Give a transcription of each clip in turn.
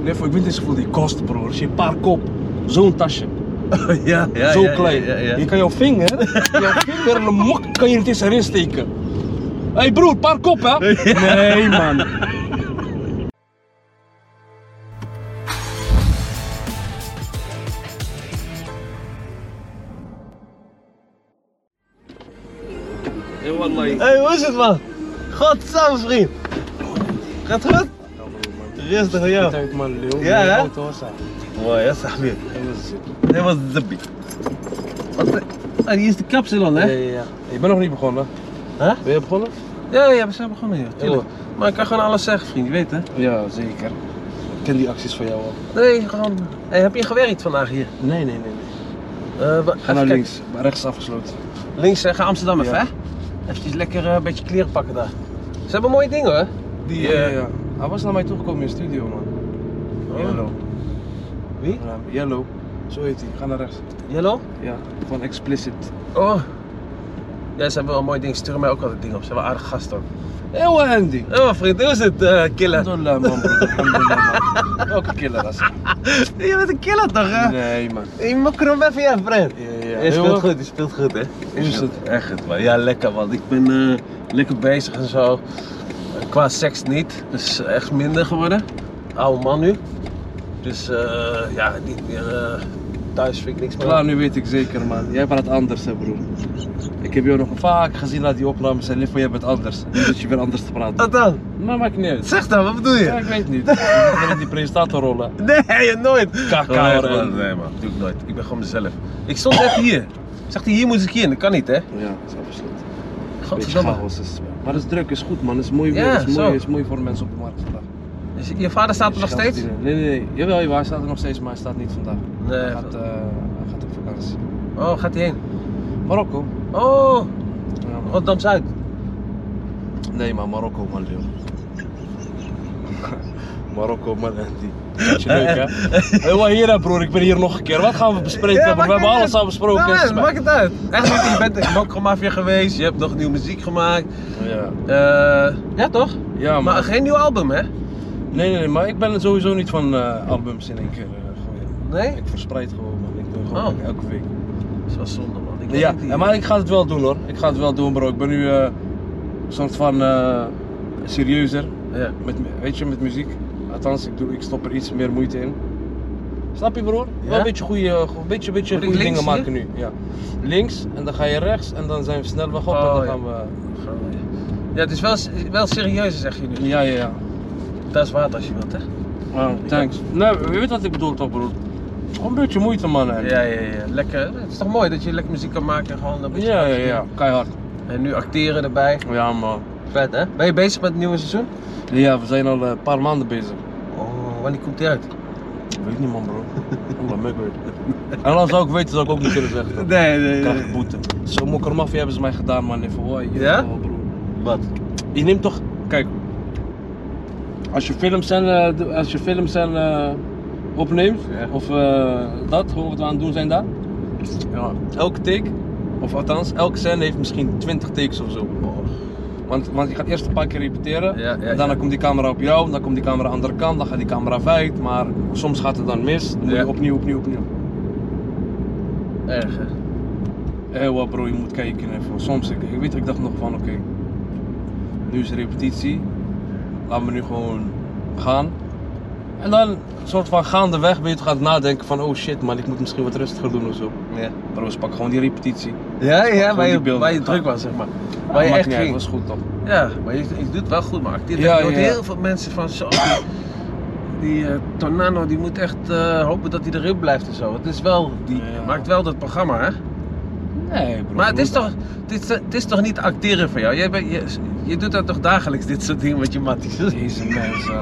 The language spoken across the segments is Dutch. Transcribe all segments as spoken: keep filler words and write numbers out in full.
Nee, voor ik weet niet hoeveel die kost, broer. Als je een paar kop, zo'n tasje. ja, ja, Zo ja, klein. Ja, ja, ja. Je kan jouw vinger, jouw vinger een mok kan je er tussenin steken. Hé hey broer, paar kop hè? Nee man. Hey wallahi. Hey, hoe is het man? Godsamme vriend. Gaat het goed? Rustig van jou. Tijd man, Leo. Ja hè? Mooi ja صاحبي. Hij was zibbi. Ah, hier is de kapsalon hè? Ja, ja, ja. Ik ben nog niet begonnen. Huh? Ben je begonnen? Ja, ja, we zijn begonnen hier, tuurlijk. Maar ik kan gewoon alles zeggen vriend, je weet hè? Ja, zeker. Ik ken die acties van jou al. Nee, gewoon... Hey, heb je gewerkt vandaag hier? Nee, nee, nee. nee. Uh, Ga naar kijken. links, maar rechts is afgesloten. Links, uh, ga Amsterdam even Ja. hè? Even lekker uh, een beetje kleren pakken daar. Ze hebben mooie dingen hoor. Die, Ja, uh... ja, ja. Hij was naar mij toegekomen in de studio man. Oh. Yellow. Wie? Ja, Yellow. Zo heet hij. Ga naar rechts. Yellow? Ja, van Explicit. Oh. Ja, ze hebben wel mooie dingen. Ze sturen mij ook altijd dingen op. Ze hebben aardige gasten ook. Eeuw Andy. Oh vriend, hoe is het uh, killer? Alhamdulillah man broer. Alhamdulillah man. Welke killer was het? Je bent een killer toch hè? Nee man. Je moet er hem even in vriend. Ja, ja. Je speelt Heel- goed, je speelt goed hè? Hoe is het? Echt goed man. Ja lekker man. Ik ben uh, lekker bezig en zo. Uh, qua seks niet. Dus echt minder geworden. Oude man nu. Dus uh, ja, niet meer uh, thuis vind ik niks meer. Klaar, nu weet ik zeker man. Jij bent anders hè broer. Ik heb jou nog vaak gezien na die opnames en lief van jij bent anders. Nu zit je weer anders te praten. Wat dan? Maar maakt niet uit. Zeg dan, wat bedoel je? Ja, ik weet niet. Ik ben in die presentatorrollen. Nee, nooit. Kaka, nee, hoor. man, nee man, doe ik nooit. Ik ben gewoon mezelf. Ik stond net hier. Zegt hij, hier moet ik in. Dat kan niet hè? Ja, dat is afgesloten. Beetje Godverdomme. chaos is. Maar dat is druk, is goed man. Is mooi weer. Ja, is, zo. mooi, is mooi voor de mensen op de markt vandaag. Dus je vader staat er nog Geld steeds? verdienen. Nee, nee, nee. Jawel, jawel, hij staat er nog steeds, maar hij staat niet vandaag. Nee. Hij gaat, uh, hij gaat op vakantie. Oh, gaat hij heen? Marokko. Oh, Ja, man. Rotterdam Zuid. Nee, maar Marokko man, Leo. Marokko man, Andy. Dat je leuk hè? Hé, wat hier hè broer, ik ben hier nog een keer. Wat gaan we bespreken? Ja, broer? We hebben alles al besproken. Nou, Het is man, bij- maakt het uit. Echt niet, je bent in Mokro Mafia geweest, je hebt nog nieuwe muziek gemaakt. Ja. Uh, ja toch? Ja, man. Maar geen nieuw album hè? Nee, nee, nee, maar ik ben sowieso niet van uh, albums in één keer uh, gooien. Nee? Ik verspreid gewoon man, ik doe gewoon Oh. elke week. Dat is wel zonde man. Ik weet Ja, niet, ja, maar ik ga het wel doen hoor. Ik ga het wel doen bro. Ik ben nu uh, een soort van uh, serieuzer. Ja. Met, weet je, met muziek. Althans, ik, doe, ik stop er iets meer moeite in. Snap je broer? Ja? Wel een beetje goede, een beetje, beetje Moet ik goede links dingen hier? maken nu. Ja. Links en dan ga je rechts en dan zijn we snel weg op Oh, en dan ja. gaan we... Ja, het is wel, wel serieus zeg je nu. Ja, ja, ja. Dat is water als je wilt hè? Oh, thanks. Nee, je weet wat ik bedoel toch broer? Gewoon een beetje moeite man. Hè. Ja, ja, ja. Lekker. Het is toch mooi dat je lekker muziek kan maken en gewoon een beetje... Ja, ja, ja. Keihard. En nu acteren erbij. Ja man. Vet hè? Ben je bezig met het nieuwe seizoen? Ja, we zijn al een paar maanden bezig. Oh, wanneer komt die uit? Ik weet niet man bro. Oeh, mug weet. En als zou ik weten zou ik ook niet kunnen zeggen. Nee, nee, Ik krijg boete. Zo Mokro Mafia hebben ze mij gedaan man. Even hoor. Ja? Oh, broer. Wat? Je neemt toch, kijk, als je films en, uh, de- als je films en uh, opneemt, Ja. of uh, dat, gewoon wat we aan het doen zijn daar. Ja, elke take, of althans, elke scène heeft misschien twintig takes of zo. Want, want je gaat eerst een paar keer repeteren, Ja, ja, en daarna ja. komt die camera op jou, dan komt die camera aan de andere kant, dan gaat die camera wijd, maar soms gaat het dan mis, dan moet Ja. je opnieuw, opnieuw, opnieuw. Erg hè? Hé wat bro, je moet kijken even. Soms, ik, ik weet, ik dacht nog van oké, nu is er repetitie, laten we nu gewoon gaan. En dan, een soort van gaandeweg ben je toch aan het nadenken van oh shit man, ik moet misschien wat rustiger doen of zo. Ja. Bro, ze pak gewoon die repetitie. Ja, ja, gewoon waar die je, beelden. waar je druk was zeg maar. Waar je Maakt echt niet uit, ging. was goed toch? Ja, maar je, je doet het wel goed, maar acteert. Ja, je hoort ja. heel veel mensen van zo. Die, die uh, Tornado die moet echt uh, hopen dat hij erin blijft en zo. Het is wel, die Ja. maakt wel dat programma hè. Nee bro. Maar het is, bro, toch, het, is, het is toch niet acteren van jou? Jij bent, je, je doet dat toch dagelijks, dit soort dingen met je matties? Deze mensen,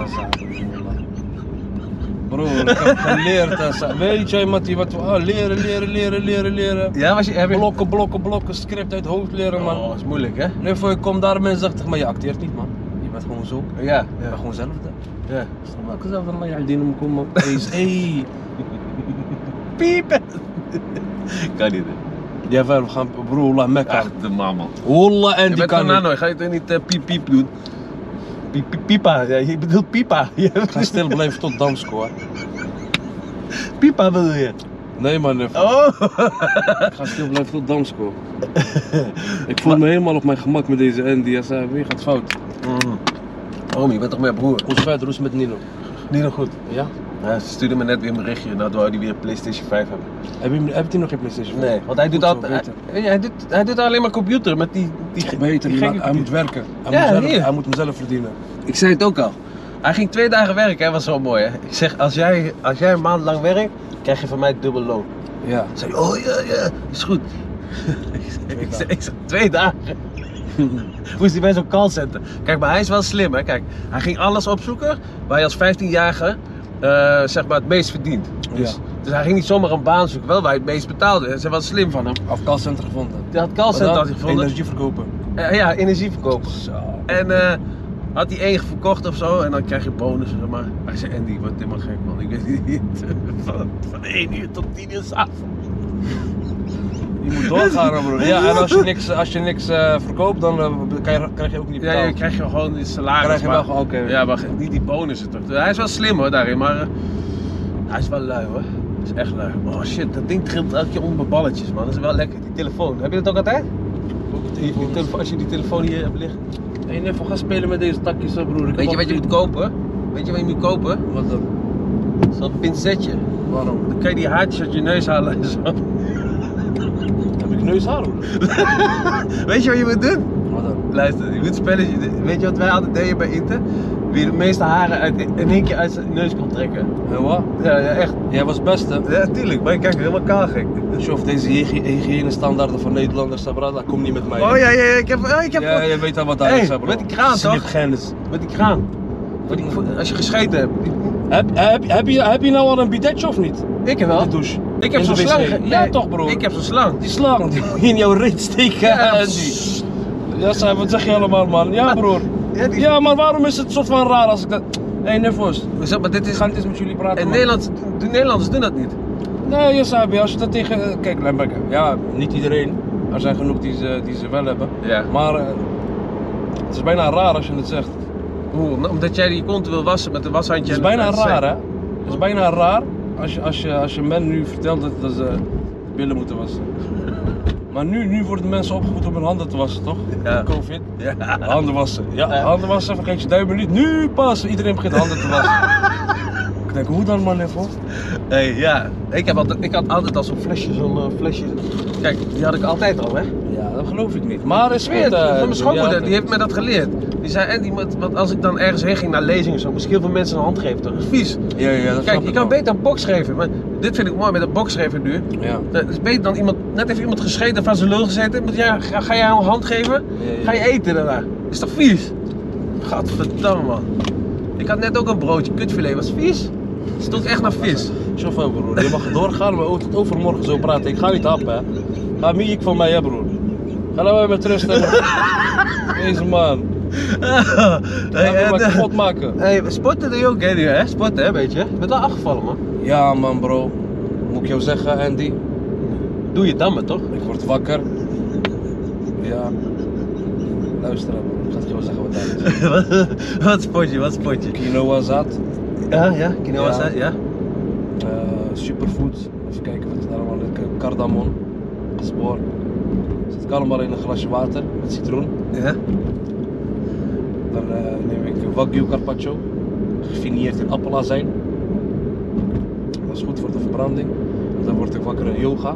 bro, ik heb geleerd. Asa. Weet jij Mattie, wat we ah, leren, leren, leren, leren, leren. Ja, was je, heb je... Blokken, blokken, blokken, script uit het hoofd leren man. Oh, dat is moeilijk hè? Nu voor je komt daar mensen zeggen, maar je acteert niet man. Je bent gewoon zo. Ja. Je Ja. bent gewoon zelf daar. ja. Snap je zelf dan je aldien om komen. Hey, Piepen! Kan niet hè? jawel, we gaan bro, la Mekka. Ach, de mama. Wallah en Je die bent kan Tornado, niet. ga je toch niet uh, piep piep doen? Pi- pi- Pipa, ja, je bedoelt Pipa. Ik ga stil blijven tot Damsko, hè. Pipa bedoel je? Nee man, even. Oh! Ik ga stil blijven tot Damsko. Ik voel me helemaal op mijn gemak met deze Andy. Hij zei, weer gaat fout. Mm. Oom, je bent toch mijn broer? Hoe is het verder? Hoe is het met Nino? Niet nog goed. Ja? Ja, ze stuurde me net weer een berichtje dat wou hij weer een PlayStation vijf hebben. Heb je, heb je nog geen PlayStation? Nee, want hij doet, Goed zo, altijd, beter. hij, hij, doet, hij doet alleen maar computer met die, die, die, Beter, die die gekke ma- hij moet computer. werken. Hij, Ja, moet zelf, hier. hij moet hem zelf verdienen. Ik zei het ook al. Hij ging twee dagen werken, hè, was zo mooi hè. Ik zeg, als jij, als jij een maand lang werkt, krijg je van mij dubbel loon. Ja. Zei hij, oh ja, ja, is goed. ik, zeg, ik, zeg, ik zeg, twee dagen. Moest hij bij zo'n callcenter. Kijk, maar hij is wel slim hè. Kijk, hij ging alles opzoeken waar je als vijftienjarige uh, zeg maar het meest verdient. Dus, Ja. dus hij ging niet zomaar een baan zoeken, wel waar hij het meest betaalde. Dat is wel slim van hem. Of callcenter gevonden. Hij had callcenter had hij gevonden. Energie verkopen. Uh, ja, energie verkopen. Zo. En uh, had hij één verkocht of zo en dan krijg je bonus, zeg maar. Hij zei, Andy, wordt helemaal gek man. Ik weet niet, van, van één uur tot tien uur s'avonds. Je moet doorgaan, bro. Ja, en als je niks, als je niks uh, verkoopt, dan uh, kan je, krijg je ook niet Ja, betaald. je krijgt je gewoon die salaris. Krijg je maar, wel gewoon, oké. Ja, maar niet die bonussen toch. Hij is wel slim hoor daarin, maar uh, hij is wel lui hoor. Hij is echt lui. Oh shit, dat ding trilt elke keer onder mijn balletjes man. Dat is wel lekker, die telefoon. Heb je dat ook altijd? Die, die telefoon, als je die telefoon hier hebt liggen. Hey, even gaan spelen met deze takjes, hè, broer. Ik Weet je heb wat je al- moet kopen? Weet je wat je moet kopen? Wat dan? Zo'n pincetje. Waarom? Dan kan je die haartjes uit je neus halen en zo. Heb ik neushaar, broer? Weet je wat je moet doen? Wat dan? Luister, je moet spelletje. Weet je wat wij altijd deden bij Inter? Wie de meeste haren uit, in één keer uit zijn neus kon trekken. En wat? Ja, ja echt. Jij was het beste. Ja, tuurlijk. Maar kijk, helemaal kaal gek. Of deze hygi- hygiënestandaarden van Nederlanders, Sabra, dat komt niet met mij. Oh ja, ja, ja. Ik heb, oh, ik heb Ja, je weet al wat daar Hey, is, hè, bro. met die kraan, toch? Slipgennis. met die kraan. Voor die, voor- als je gescheten hebt. Heb, heb, heb, je, heb je nou al een bidetje of niet? Ik heb wel. De douche. Ik heb In zo'n de wc. slang. ge- Ja, Nee, toch, bro. Ik heb zo'n slang. Die slang die moet je in jouw reet steken. Ja, en die. Ja, Sam, wat zeg je allemaal, man? Ja, broer. Ja, die... Ja, maar waarom is het soort van raar als ik dat... Hé, hey, Nefos. Zeg, maar dit Ik is... ga niet eens met jullie praten, En man. Nederlands, de Nederlanders doen dat niet. Nee, ja, Sabi, als je dat tegen... Kijk, Lemberg, ja, niet iedereen. Er zijn genoeg die ze, die ze wel hebben. Ja. Maar uh, het is bijna raar als je het zegt. Hoe? Omdat jij die kont wil wassen met een washandje. Het is en- bijna en- raar, hè? Het is bijna raar als je, als je, als je men nu vertelt dat, dat ze billen moeten wassen. Maar nu, nu worden mensen opgevoed om hun handen te wassen, toch? Ja. Covid. Ja. Handen wassen. Ja, Ja. handen wassen, vergeet je duimen niet. Nu pas, iedereen begint handen te wassen. Ik denk, hoe dan, man, even? Hey, ja. Ik, heb altijd, ik had altijd al zo'n flesje, zo'n uh, flesje. Kijk, die had ik altijd al, hè? Ja, dat geloof ik niet. Maar is Ik weet het, goed, eh, van mijn schoonmoeder, ja, die heeft mij dat geleerd. Die zei, en die moet, want als ik dan ergens heen ging naar lezingen of zo, moest ik heel veel mensen een hand geven, toch? Dat is vies. Ja, ja, dat Kijk, snap je ik kan wel. beter een box geven, maar dit vind ik mooi met een box geven nu. Ja. Het is beter dan iemand, net heeft iemand gescheten van zijn lul gezeten, moet jij, ga, ga jij een hand geven? Ja, ja. Ga je eten daarna? Is toch vies? Gadverdamme man. Ik had net ook een broodje kutfilet, was vies? Het stond echt naar vis. Chauffeur, broer. Je mag doorgaan, maar ook tot overmorgen zo praten. Ik ga niet happen, hè. Ga miek van mij, hè, broer. Ga nou weer met rust, hè. Deze man. Ga Hey, me en, maar eh, kapot maken. hey, sporten doe je ook hè, nu, hè? Sporten hè, weet je? Je bent wel afgevallen man. Ja, man, bro. Moet ik jou zeggen, Andy? Doe je dammen toch? Ik word wakker. Ja. Luister, bro. Ik ga het jou zeggen wat dat is. Wat spotje, wat spotje? Quinoa zat. Ja, ja, quinoa Ja. ja. ja. Uh, superfood. Even kijken wat is daar allemaal in. Cardamom. Spoor. Zit allemaal in een glasje water met citroen. Ja. Dan uh, neem ik Wagyu carpaccio. Gefinieerd in appelazijn. Dat is goed voor de verbranding. Dan word ik wakker in yoga.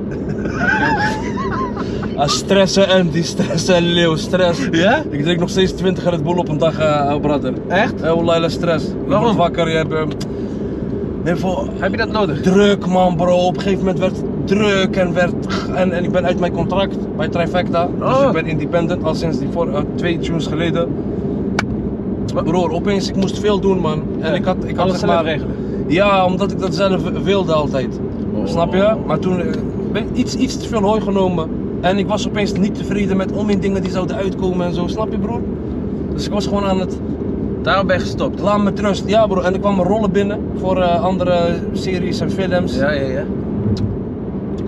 Ah, stressen en die stressen, leeuw, stress. Ja? Ik drink nog steeds twintig Red Bull op een dag, uh, brother. Echt? Eh, Wallahi, stress. Je Waarom? wordt wakker, je hebt... Uh, nee, voor, Heb je dat nodig? druk man bro, op een gegeven moment werd het druk en, werd, en, en ik ben uit mijn contract bij Trifecta. Dus Oh. ik ben independent al sinds die voor, uh, twee tunes geleden. Broer, opeens ik moest veel doen man. En Ja. ik had, ik had Alles zeg zelf maar, regelen? ja, omdat ik dat zelf wilde altijd. Oh. Snap je? Maar toen uh, ben ik iets, iets te veel hooi genomen. En ik was opeens niet tevreden met om in dingen die zouden uitkomen en zo. Snap je broer? Dus ik was gewoon aan het... Daarom ben je gestopt. Laat me met rust. Ja bro, en ik kwam rollen binnen voor uh, andere series en films. Ja, ja, ja.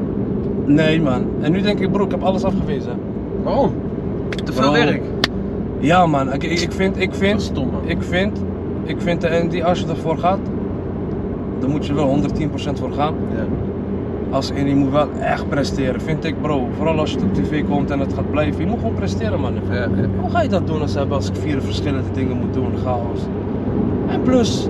Nee man. En nu denk ik bro, ik heb alles afgewezen. Waarom? Te veel Bro. werk. Ja man, ik, ik vind, ik Dat vind, is stom, man. ik vind, ik vind de Andy, als je ervoor gaat, dan moet je wel honderdtien procent voor gaan. Ja. Als en je moet wel echt presteren, vind ik bro. Vooral als je op tv komt en het gaat blijven. Je moet gewoon presteren man. Ja, ja. Hoe ga je dat doen als, als ik vier verschillende dingen moet doen? Chaos. En plus,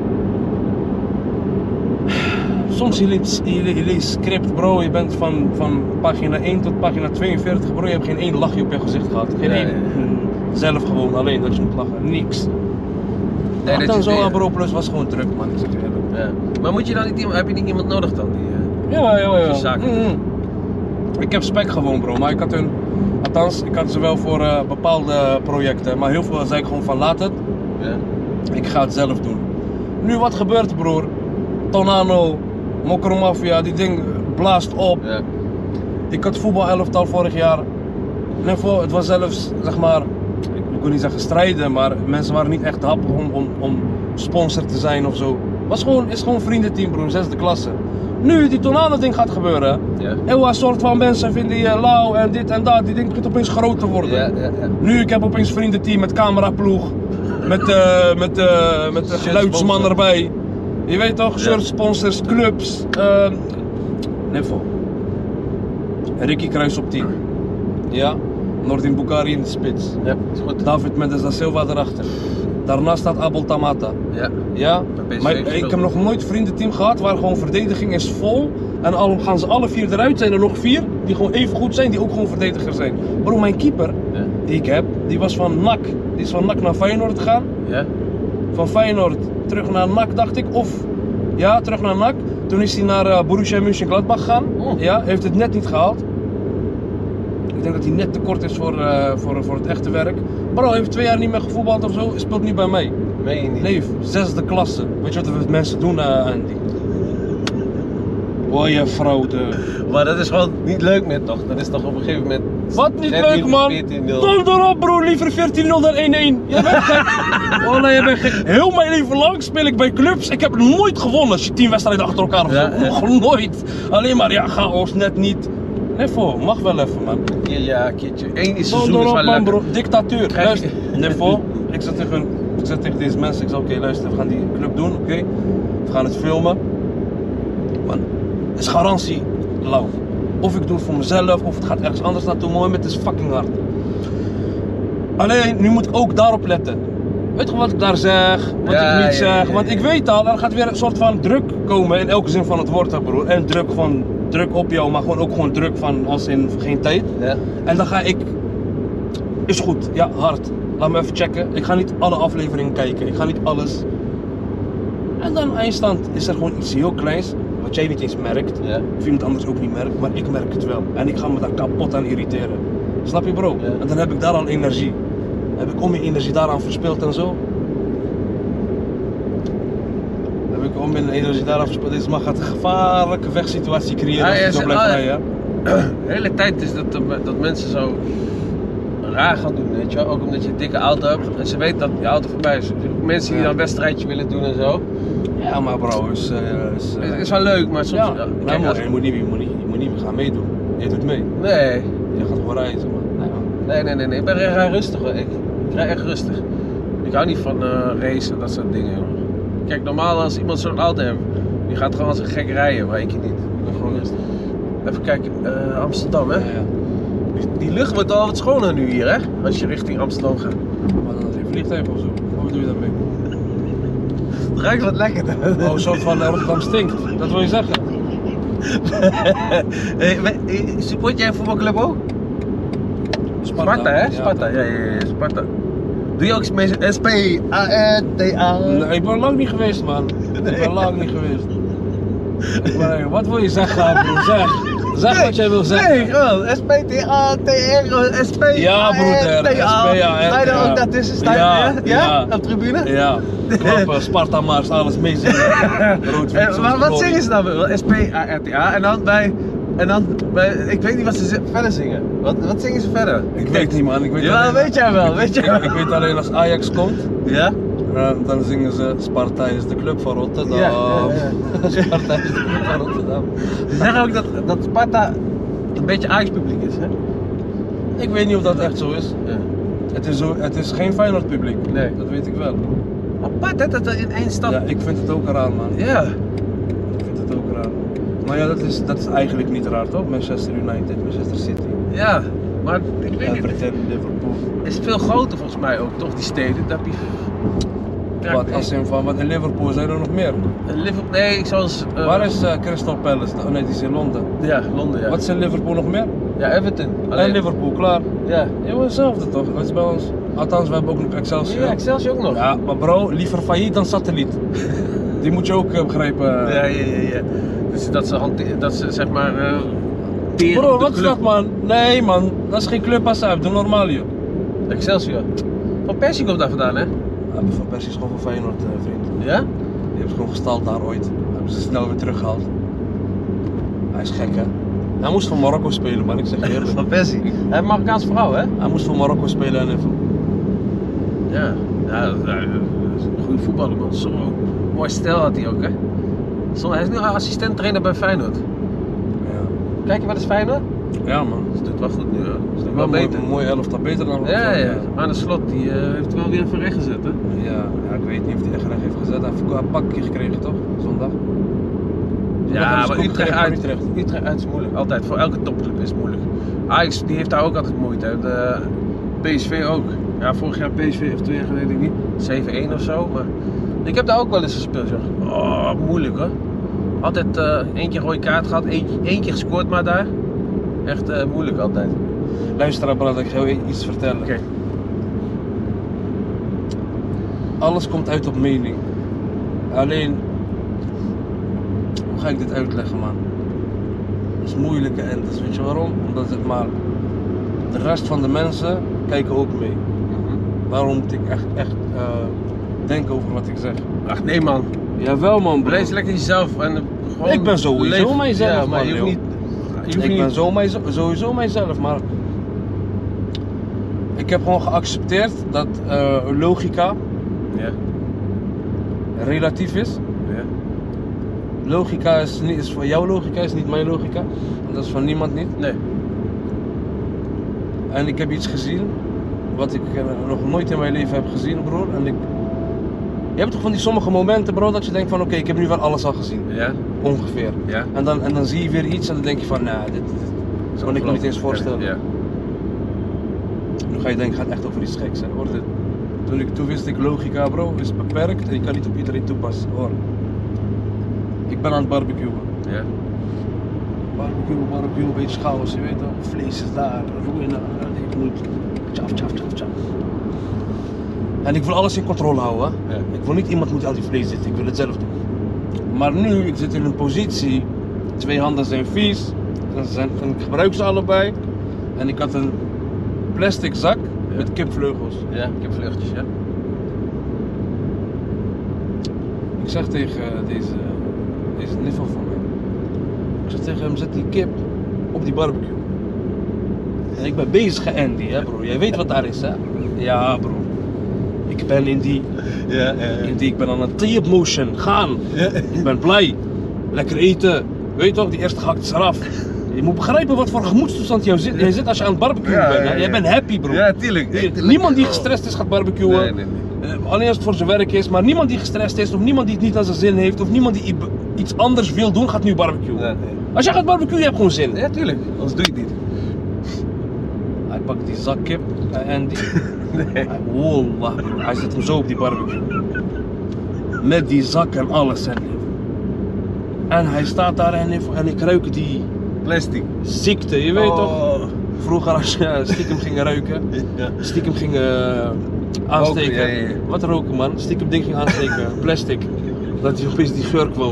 soms je leest, je le- je leest script bro. Je bent van, van pagina één tot pagina tweeënveertig bro. Je hebt geen één lachje op je gezicht gehad. Geen Ja, één. ja, ja. Zelf gewoon alleen dat je moet lachen. Niks. Nee, Wat dat dan je zo het aan weer- bro plus was gewoon druk man. Ik zeg je eerlijk. Ja. Maar moet je dan niet iemand, heb je niet iemand nodig dan? Die, eh, Ja, ja, ja. je zaken doet. Mm. Ik heb spek gewoon bro, maar ik had hun, althans ik had ze wel voor eh, bepaalde projecten, maar heel veel zei ik gewoon van laat het, ja. ik ga het zelf doen. Nu wat gebeurt broer, Tonano, Mokro Mafia, die ding blaast op. Ja. Ik had voetbalelftal vorig jaar, net voor, het was zelfs zeg maar, ik, ik wil niet zeggen strijden, maar mensen waren niet echt happig om, om, om sponsor te zijn of zo. Was gewoon, is gewoon vriendenteam broer, zesde klasse. Nu die Tonano ding gaat gebeuren, Ja. heel een soort van mensen vinden je lauw en dit en dat, die ding begint opeens groot te worden. Ja, ja, ja. Nu, ik heb opeens vriendenteam met cameraploeg, met, eh met, eh met de geluidsman sponsor. erbij. Je weet toch, shirt sponsors, clubs, uh, Niffel. Ricky Kruis op tien. Ja, Nordin Bukhari in de spits. Ja, is goed. David Mendes da Silva erachter. Daarnaast staat Abel Tamata. Ja. Ja, Bij P S V maar gespeeld. ik heb nog nooit een vriendenteam gehad waar gewoon verdediging is vol. En al gaan ze alle vier eruit, zijn er nog vier die gewoon even goed zijn, die ook gewoon verdediger zijn. Bro, mijn keeper Ja. die ik heb, die was van N A C. Die is van N A C naar Feyenoord gegaan. Ja. Van Feyenoord terug naar N A C dacht ik. Of ja, terug naar N A C. Toen is hij naar uh, Borussia Mönchengladbach gegaan. Oh. Ja, heeft het net niet gehaald. Ik denk dat hij net te kort is voor, uh, voor, voor het echte werk. Bro, heeft twee jaar niet meer gevoetbald of zo, speelt nu bij mij. Meen je niet? Nee, zesde klasse. Weet je wat er mensen doen uh, aan die? Wat je fraude. Maar dat is gewoon niet leuk meer toch? Dat is toch op een gegeven moment... Wat niet Net leuk niet man! veertien nul. Donder op bro, liever veertien nul dan één één. Jij bent gek. Oh nee, jij bent gek. Heel mijn leven lang speel ik bij clubs. Ik heb nooit gewonnen als je tien wedstrijden achter elkaar of Ja, zo. ja. Nog nooit. Alleen maar ja, chaos net niet. Nevo, mag wel even man. Ja, ja, keertje. Eén is seizoen Donder is op wel man lekker. bro, dictatuur. Krijg Luister, je- Nevo, ik zeg tegen, ik zeg tegen deze mensen, ik zeg oké luister, we gaan die club doen, oké. We gaan het filmen. Man, het is garantie lauw. Of ik doe het voor mezelf, of het gaat ergens anders naartoe. Mohammed is fucking hard. Alleen, nu moet ik ook daarop letten. Weet je wat ik daar zeg, wat Ja, ik niet ja, ja, zeg. ja, Want ja. ik weet al, er gaat weer een soort van druk komen in elke zin van het woord, hè, broer. En druk van, druk op jou, maar gewoon ook gewoon druk van als in geen tijd. Ja. En dan ga ik, is goed, ja, hard. Laat me even checken. Ik ga niet alle afleveringen kijken, ik ga niet alles. En dan eindstand is er gewoon iets heel kleins, wat jij niet eens merkt. Ja. Of iemand anders ook niet merkt, maar ik merk het wel. En ik ga me daar kapot aan irriteren. Snap je bro? Ja. En dan heb ik daar al energie. Heb ik om je energie daaraan verspild en zo. Heb ik om mijn energie daaraan verspild. Deze man gaat een gevaarlijke vechtssituatie creëren Ah, als ja, je zo ze- blijft ah, rijden. De hele tijd is dat, dat mensen zo raar gaan doen, weet je wel. Ook omdat je een dikke auto hebt en ze weten dat je auto voorbij is. Mensen die Ja. dan een wedstrijdje willen doen en zo. Ja, maar bro, is, uh, is, uh, Het is wel leuk, maar soms... ja, ja, nee, kijk, maar als- je moet niet, je moet niet, je moet niet gaan meedoen. Je doet mee. nee, Je gaat gewoon rijden, zeg maar. Nee, man. nee, nee, nee, nee. Ik ben ik rij rustig hoor. Ik, ik rij echt rustig. Ik hou niet van uh, racen, dat soort dingen. Joh. Kijk, normaal als iemand zo'n auto heeft, die gaat gewoon als een gek rijden, maar ik niet. Ik ben gewoon rustig. Even kijken, uh, Amsterdam hè. Ja, ja. Die, die lucht wordt al wat schoner nu hier hè, als je richting Amsterdam gaat. Maar dan is je vliegtuig of zo. Wat doe je daarmee? Het ruikt wat lekker. Oh, een soort van uh, Rotterdam stinkt. Dat wil je zeggen? hey, we- hey, support jij een voetbalclub ook? Sparta hè? Ja. Sparta, ja, ja, ja, Sparta. Doe je ook mee S P A R T A? Nee, ik ben lang niet geweest, man. Ik ben lang niet geweest. Maar, hey, wat wil je zeggen, broer? Zeg. Zeg wat jij wil zeggen. Nee, gewoon. S P T A T R, S P A R T A. Ja, broeder, S P A R T A. Sta je daar ook daartussen? Sta je, Ja, ja, ja? ja. Op de tribune? Ja, kloppen, Sparta Mars, alles meezingen. Rood, wit, Eh, soms maar wat glorie. zingen ze dan wel? S P A R T A en dan bij... En dan bij... Ik weet niet wat ze z- verder zingen. Wat, wat zingen ze verder? Ik weet niet, man. Ik weet Jawel, alleen- weet jij wel, weet jij Ik, wel. ik weet alleen als Ajax komt, Ja? dan, dan zingen ze Sparta is de club van Rotterdam. Ja, ja, Sparta is de club van Rotterdam. Ze zeggen ook dat, dat Sparta een beetje Ajax publiek is, hè? Ik weet niet of dat echt zo is. Ja. Het is, zo, het is geen Feyenoord publiek. Nee. Dat weet ik wel. Apart hè, dat er in één stad... Ja, ik vind het ook raar, man. Ja. Ik vind het ook raar. Maar ja, dat is, dat is eigenlijk niet raar, toch? Manchester United, Manchester City, Ja, maar ik weet niet. Everton, Liverpool. Het is veel groter volgens mij ook, toch, die steden. Dat heb je... Ja, Wat, ik- als in van, wat in Liverpool zijn er nog meer? Liverpool, nee, zoals... uh, Waar is uh, Crystal Palace? Oh nee, die is in Londen. Ja, Londen, ja. Wat is in Liverpool nog meer? Ja, Everton. En Liverpool, klaar. Ja. Ja, maar hetzelfde toch? Dat is bij ons. Althans, we hebben ook nog Excelsior. Ja, Excelsior ook nog. Ja, maar bro, liever failliet dan satelliet. Die moet je ook uh, begrijpen. Ja, ja, ja, ja. Dus dat ze, hante- dat ze zeg maar... Uh, teren Bro, op de wat is club. dat man? Nee man, dat is geen club als uit, doe normaal joh. Excelsior. Van Persie komt daar vandaan, hè? Ja, Van Persie is gewoon van Feyenoord, uh, vriend. Ja? Die hebben ze gewoon gestald daar ooit. Hebben ze snel weer teruggehaald. Hij is gek hè. Hij moest voor Marokko spelen, man, ik zeg je eerlijk. Van Persie. Hij heeft een Marokkaanse vrouw, hè? Hij moest voor Marokko spelen en even. Ja. Ja, dat dat is een goede voetballer, man. Zo mooi stijl had hij ook, hè? Zo, hij is nu assistent trainer bij Feyenoord. Ja, Kijk je wel eens Feyenoord? ja man. Dat doet wel goed nu, hoor. Dat is Wel wel mooi, beter. een mooie elftal, beter dan Ja, ja. Maar de slot die uh, heeft het wel weer even recht gezet, hè? Ja, ja, ik weet niet of hij echt recht heeft gezet. Hij heeft een pakje gekregen toch? Zondag. Ja, Zondag maar hebben ze Utrecht ook uit, Utrecht. Utrecht uit is moeilijk. Altijd. Voor elke topclub is het moeilijk. Ajax die heeft daar ook altijd moeite. Hè. De P S V ook. Ja, vorig jaar P S V of twee jaar geleden niet. zeven-één of zo. Maar ik heb daar ook wel eens gespeeld. Zeg. Oh, moeilijk hoor. Altijd uh, één keer rode kaart gehad, één, één keer gescoord maar daar. Echt uh, moeilijk altijd. Luister, Brad, ik ga je iets vertellen. Oké. Alles komt uit op mening. Alleen, hoe ga ik dit uitleggen, man? Dat is moeilijk en dat is, weet je waarom? Omdat zeg maar, de rest van de mensen kijken ook mee. Daarom moet ik echt, echt uh, denken over wat ik zeg. Ach nee man. Jawel man, bro. Blijf lekker jezelf. En gewoon Ik ben sowieso leef- mijzelf, ja, maar man, je hoeft joh. niet... Je hoeft Ik niet... ben zo mijzelf, sowieso mijzelf, maar ik heb gewoon geaccepteerd dat uh, logica Ja. relatief is. Ja. Logica is, niet, is van jouw logica, is niet mijn logica. Dat is van niemand niet. Nee. En ik heb iets gezien wat ik uh, nog nooit in mijn leven heb gezien, broer. En ik... Je hebt toch van die sommige momenten, bro, dat je denkt van oké, okay, ik heb nu wel alles al gezien. Ja. Ongeveer. Ja. En dan, en dan zie je weer iets en dan denk je van, nou, dit, dit kan ik me niet eens voorstellen. Ja. Nu ga je denken, het gaat echt over iets geks. Hè. Hoor, dit. Toen, ik, toen wist ik, logica bro, is beperkt en je kan niet op iedereen toepassen. Hoor. Ik ben aan het barbecuen. Ja. Barbecue, barbecue, een beetje chaos, je weet wel. Vlees is daar, roeien, ik moet tjaf, tjaf, tjaf, tjaf. En ik wil alles in controle houden. Hè. Ja. Ik wil niet iemand moet al die vlees zitten, ik wil het zelf doen. Maar nu, ik zit in een positie, twee handen zijn vies, en zijn, en ik gebruik ze allebei. En ik had een plastic zak Ja. met kipvleugels. Ja, ik heb vleugels, ja. Ik zeg tegen deze, deze niffel van mij, ik zeg tegen hem, zet die kip op die barbecue. En ik ben bezig geëndi, hè bro, jij weet wat daar is hè? Ja bro, ik ben in die, Ja, ja, in die ik ben aan een tape motion, gaan. ja. Ik ben blij, lekker eten, weet je toch, die eerste gehakt is eraf. Je moet begrijpen wat voor gemoedstoestand jij zit, jij zit als je aan het barbecuen Ja, bent, ja, hè? ja. Jij bent happy bro. Ja, tuurlijk. Die- tuurlijk. Niemand die Oh. gestrest is gaat barbecuen. Nee, nee, nee. Uh, alleen als het voor zijn werk is, maar niemand die gestrest is, of niemand die het niet aan zijn zin heeft, of niemand die i- iets anders wil doen, gaat nu barbecuen. Ja, nee. Als jij gaat barbecuen, je hebt gewoon zin. Ja, tuurlijk. Anders doe je het niet. Hij pakt die zak kip uh, en die. Nee. Hij, wallah, hij zet hem zo op die barbecue. Met die zak en alles. En, en hij staat daar en, en ik ruik die Plastic. ziekte, je weet toch? Oh. Vroeger als je stiekem ging ruiken, Ja. stiekem ging uh, aansteken. Roken, ja, ja, ja. Wat roken man? Stiekem ding ging aansteken, plastic. Dat hij opeens die geur kwam.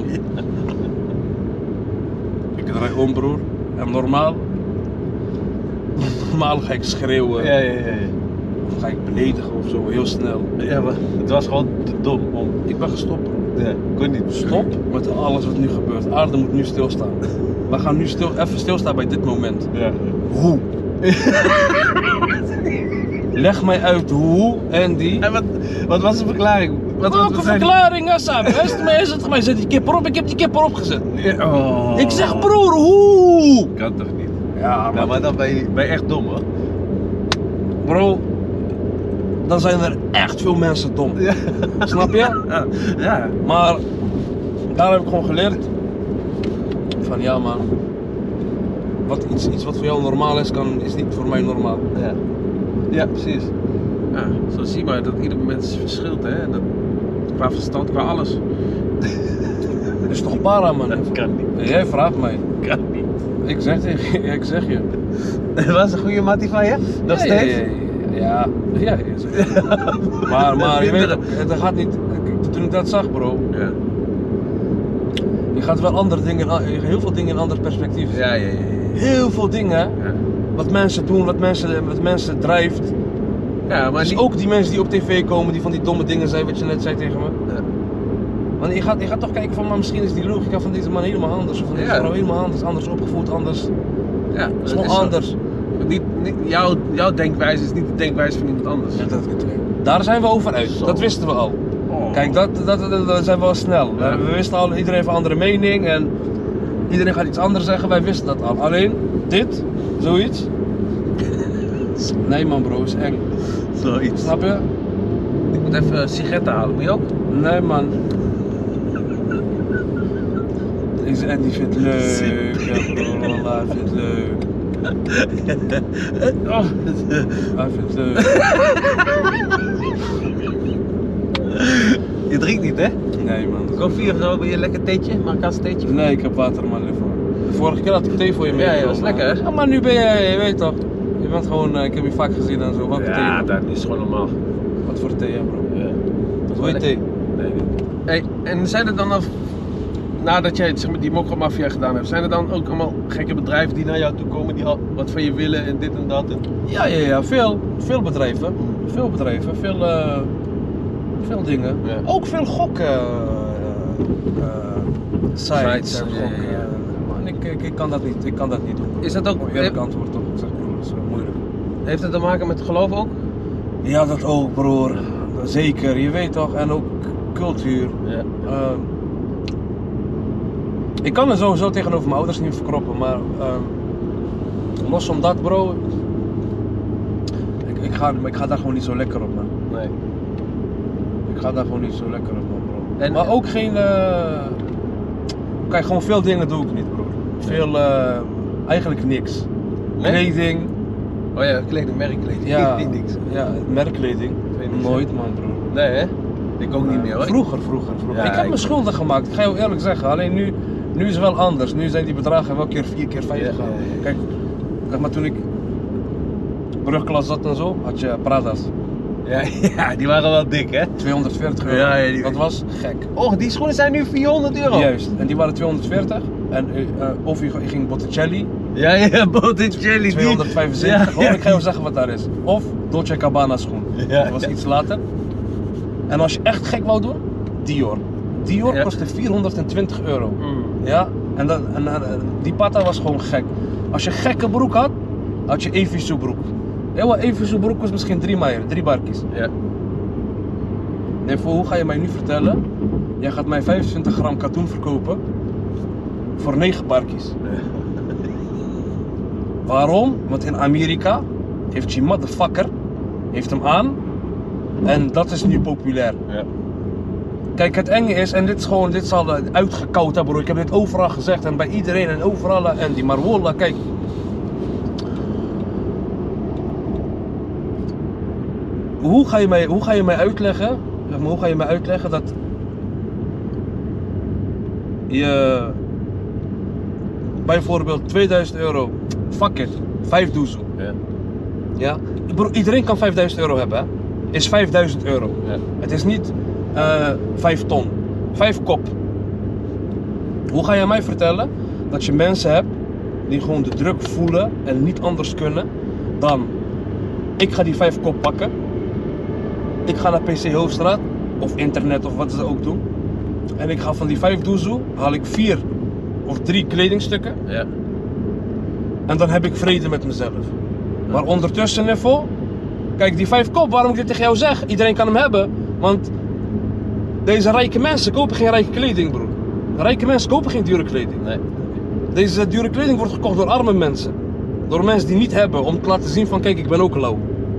Ik draai om broer. En normaal, normaal ga ik schreeuwen. Ja, ja, ja, ja. Of ga ik beledigen of zo, heel snel. Ja, maar het was gewoon te dom om. Ik ben gestopt bro. Ja, kon niet. Stop met alles wat nu gebeurt. De aarde moet nu stilstaan. We gaan nu stil, even stilstaan bij dit moment. Ja. Hoe? Leg mij uit hoe en die. En wat, wat was de verklaring? Wat, Welke wat zei die? verklaring, Assam? Luister mij eens, het mij zet die kip erop, ik heb die kip erop gezet. Ja, oh. Ik zeg broer, hoe? Kan toch niet? Ja, Nou, maar dan ben je, ben je echt dom hoor. Bro, dan zijn er echt veel mensen dom. Ja. Snap je? Ja. Ja. Maar daar heb ik gewoon geleerd van ja man, wat, iets, iets wat voor jou normaal is, kan, is niet voor mij normaal. Ja, ja precies. Ja, zo zie je maar dat ieder mens verschilt, hè. En dat, qua verstand, qua alles. Dat is toch para man? Dat kan niet. Jij vraagt mij. Kan niet. Ik zeg tegen je, ik zeg je. Was een goede mattie van je? Nog Ja, steeds? Ja, ja, ja. ja, ja. maar, maar je weet, het gaat niet, toen ik dat zag bro, Ja. je gaat wel andere dingen, heel veel dingen in ander perspectief zien. Ja, ja, ja. ja. Heel veel dingen, Ja. wat mensen doen, wat mensen, wat mensen drijft. Ja, maar Dus niet... ook die mensen die op tv komen, die van die domme dingen zijn, wat je net zei tegen me. Ja. Want je gaat, je gaat toch kijken van, maar misschien is die logica van deze man helemaal anders. Of van deze Ja. vrouw helemaal anders, anders opgevoed, anders. Ja, Het is dat gewoon zo. anders. Niet, niet, jouw, jouw denkwijze is niet de denkwijze van iemand anders. Ja, dat, daar zijn we over uit, Zo. dat wisten we al. Oh. Kijk, dat, dat, dat, dat zijn we al snel. Ja. We wisten al, iedereen heeft een andere mening en iedereen gaat iets anders zeggen, wij wisten dat al. Alleen, dit, zoiets. Nee man bro, is eng. Zoiets. Snap je? Ik moet even sigaretten halen, moet je ook? Nee man. Deze Andy vindt het leuk, ja bro, wallah, hij vindt het leuk. Oh. Hij vindt het leuk. Je drinkt niet, hè? Nee man. Koffie of zo, wil je een lekker theetje? Marokkaans theetje? Nee, ik heb water man liever. De vorige keer had ik thee voor je mee. Ja, ja, dat is lekker, hè? Ja, maar nu ben je, je weet toch. Je bent gewoon, uh, ik heb je vaak gezien en zo. Wat voor Ja, thee? dat is gewoon normaal. Wat voor thee, ja, bro? Ja. Wat wil je thee? Nee, niet. Hey, en zijn er dan, al, nadat jij zeg maar, die mokromafia gedaan hebt, zijn er dan ook allemaal gekke bedrijven die naar jou toe komen, die al wat van je willen en dit en dat? En... Ja, ja, ja, veel. Veel bedrijven. Veel bedrijven, veel, uh, veel dingen. Ja. Ook veel gokken. Uh, uh, sites Sites, en ja, gokken. ja, ja. Man, ik, ik, ik, kan dat niet, ik kan dat niet doen. Is dat ook- Gewoon eerlijk antwoord toch? Ik zeg broer, dat is uh, moeilijk. Heeft het te maken met geloof ook? Ja, dat ook broer. Zeker, je weet toch. En ook cultuur. Ja. Uh, ik kan er sowieso tegenover mijn ouders niet verkroppen, maar uh, los van dat bro, ik, ik, ga, ik ga daar gewoon niet zo lekker op man. Nee. Ik ga daar gewoon niet zo lekker op man bro. En- maar ook geen, uh, kijk gewoon veel dingen doe ik niet bro. Veel, uh, eigenlijk niks. Nee? Kleding, Oh ja, kleding, merkkleding. ja, niks. ja, merkkleding, weet niet. nooit man bro. Nee hè? Ik ook niet meer hoor. Vroeger, vroeger, vroeger. Ja, ik heb ik- me schulden gemaakt, ik ga je eerlijk zeggen. Alleen nu, nu is het wel anders. Nu zijn die bedragen wel keer vier, keer vijf Ja, gegaan. ja, ja. Kijk, kijk, maar toen ik brugklas zat en zo, had je Prada's. Ja, ja, die waren wel dik hè? tweehonderdveertig euro. Ja, ja, die- Dat was gek. Och, die schoenen zijn nu vierhonderd euro. Juist. En die waren tweehonderdveertig. En uh, of je, je ging Botticelli, Ja, ja, Botticelli. die- tweehonderdvijfenzeventig. Ja, Gewoon, ja. ik ga je zeggen wat daar is. Of Dolce en Gabbana schoen. Ja, dat was ja. iets later. En als je echt gek wou doen, Dior. Dior Ja. kostte vierhonderdtwintig euro. Mm. Ja, en, dat, en, en die patta was gewoon gek. Als je gekke broek had, had je Evisu broek. Ja, Evisu broek was misschien drie meijer, drie barkies. Ja. Nee, voor hoe ga je mij nu vertellen? Jij gaat mij vijfentwintig gram katoen verkopen voor negen barkies. Waarom? Want in Amerika heeft die motherfucker heeft hem aan en dat is nu populair. Ja. Kijk, het enge is, en dit is gewoon, dit is al uitgekoud hè bro, ik heb dit overal gezegd en bij iedereen en overal en die maar wallah, kijk. Hoe ga je mij, hoe ga je mij uitleggen, zeg maar, hoe ga je mij uitleggen dat je bijvoorbeeld tweeduizend euro, fuck it, vijf doezel. Ja. Ja? Bro, iedereen kan vijfduizend euro hebben, hè? Is vijfduizend euro. Ja. Het is niet uh, vijf ton, vijf kop. Hoe ga je mij vertellen dat je mensen hebt die gewoon de druk voelen en niet anders kunnen dan ik ga die vijf kop pakken, ik ga naar P C Hoofdstraat of internet of wat ze ook doen en ik ga van die vijf doezel haal ik vier of drie kledingstukken Ja. en dan heb ik vrede met mezelf. Maar ondertussen niveau, kijk die vijf kop, waarom ik dit tegen jou zeg, iedereen kan hem hebben, want deze rijke mensen kopen geen rijke kleding broer. Rijke mensen kopen geen dure kleding. Nee. Deze dure kleding wordt gekocht door arme mensen. Door mensen die niet hebben om te laten zien van kijk ik ben ook lauw.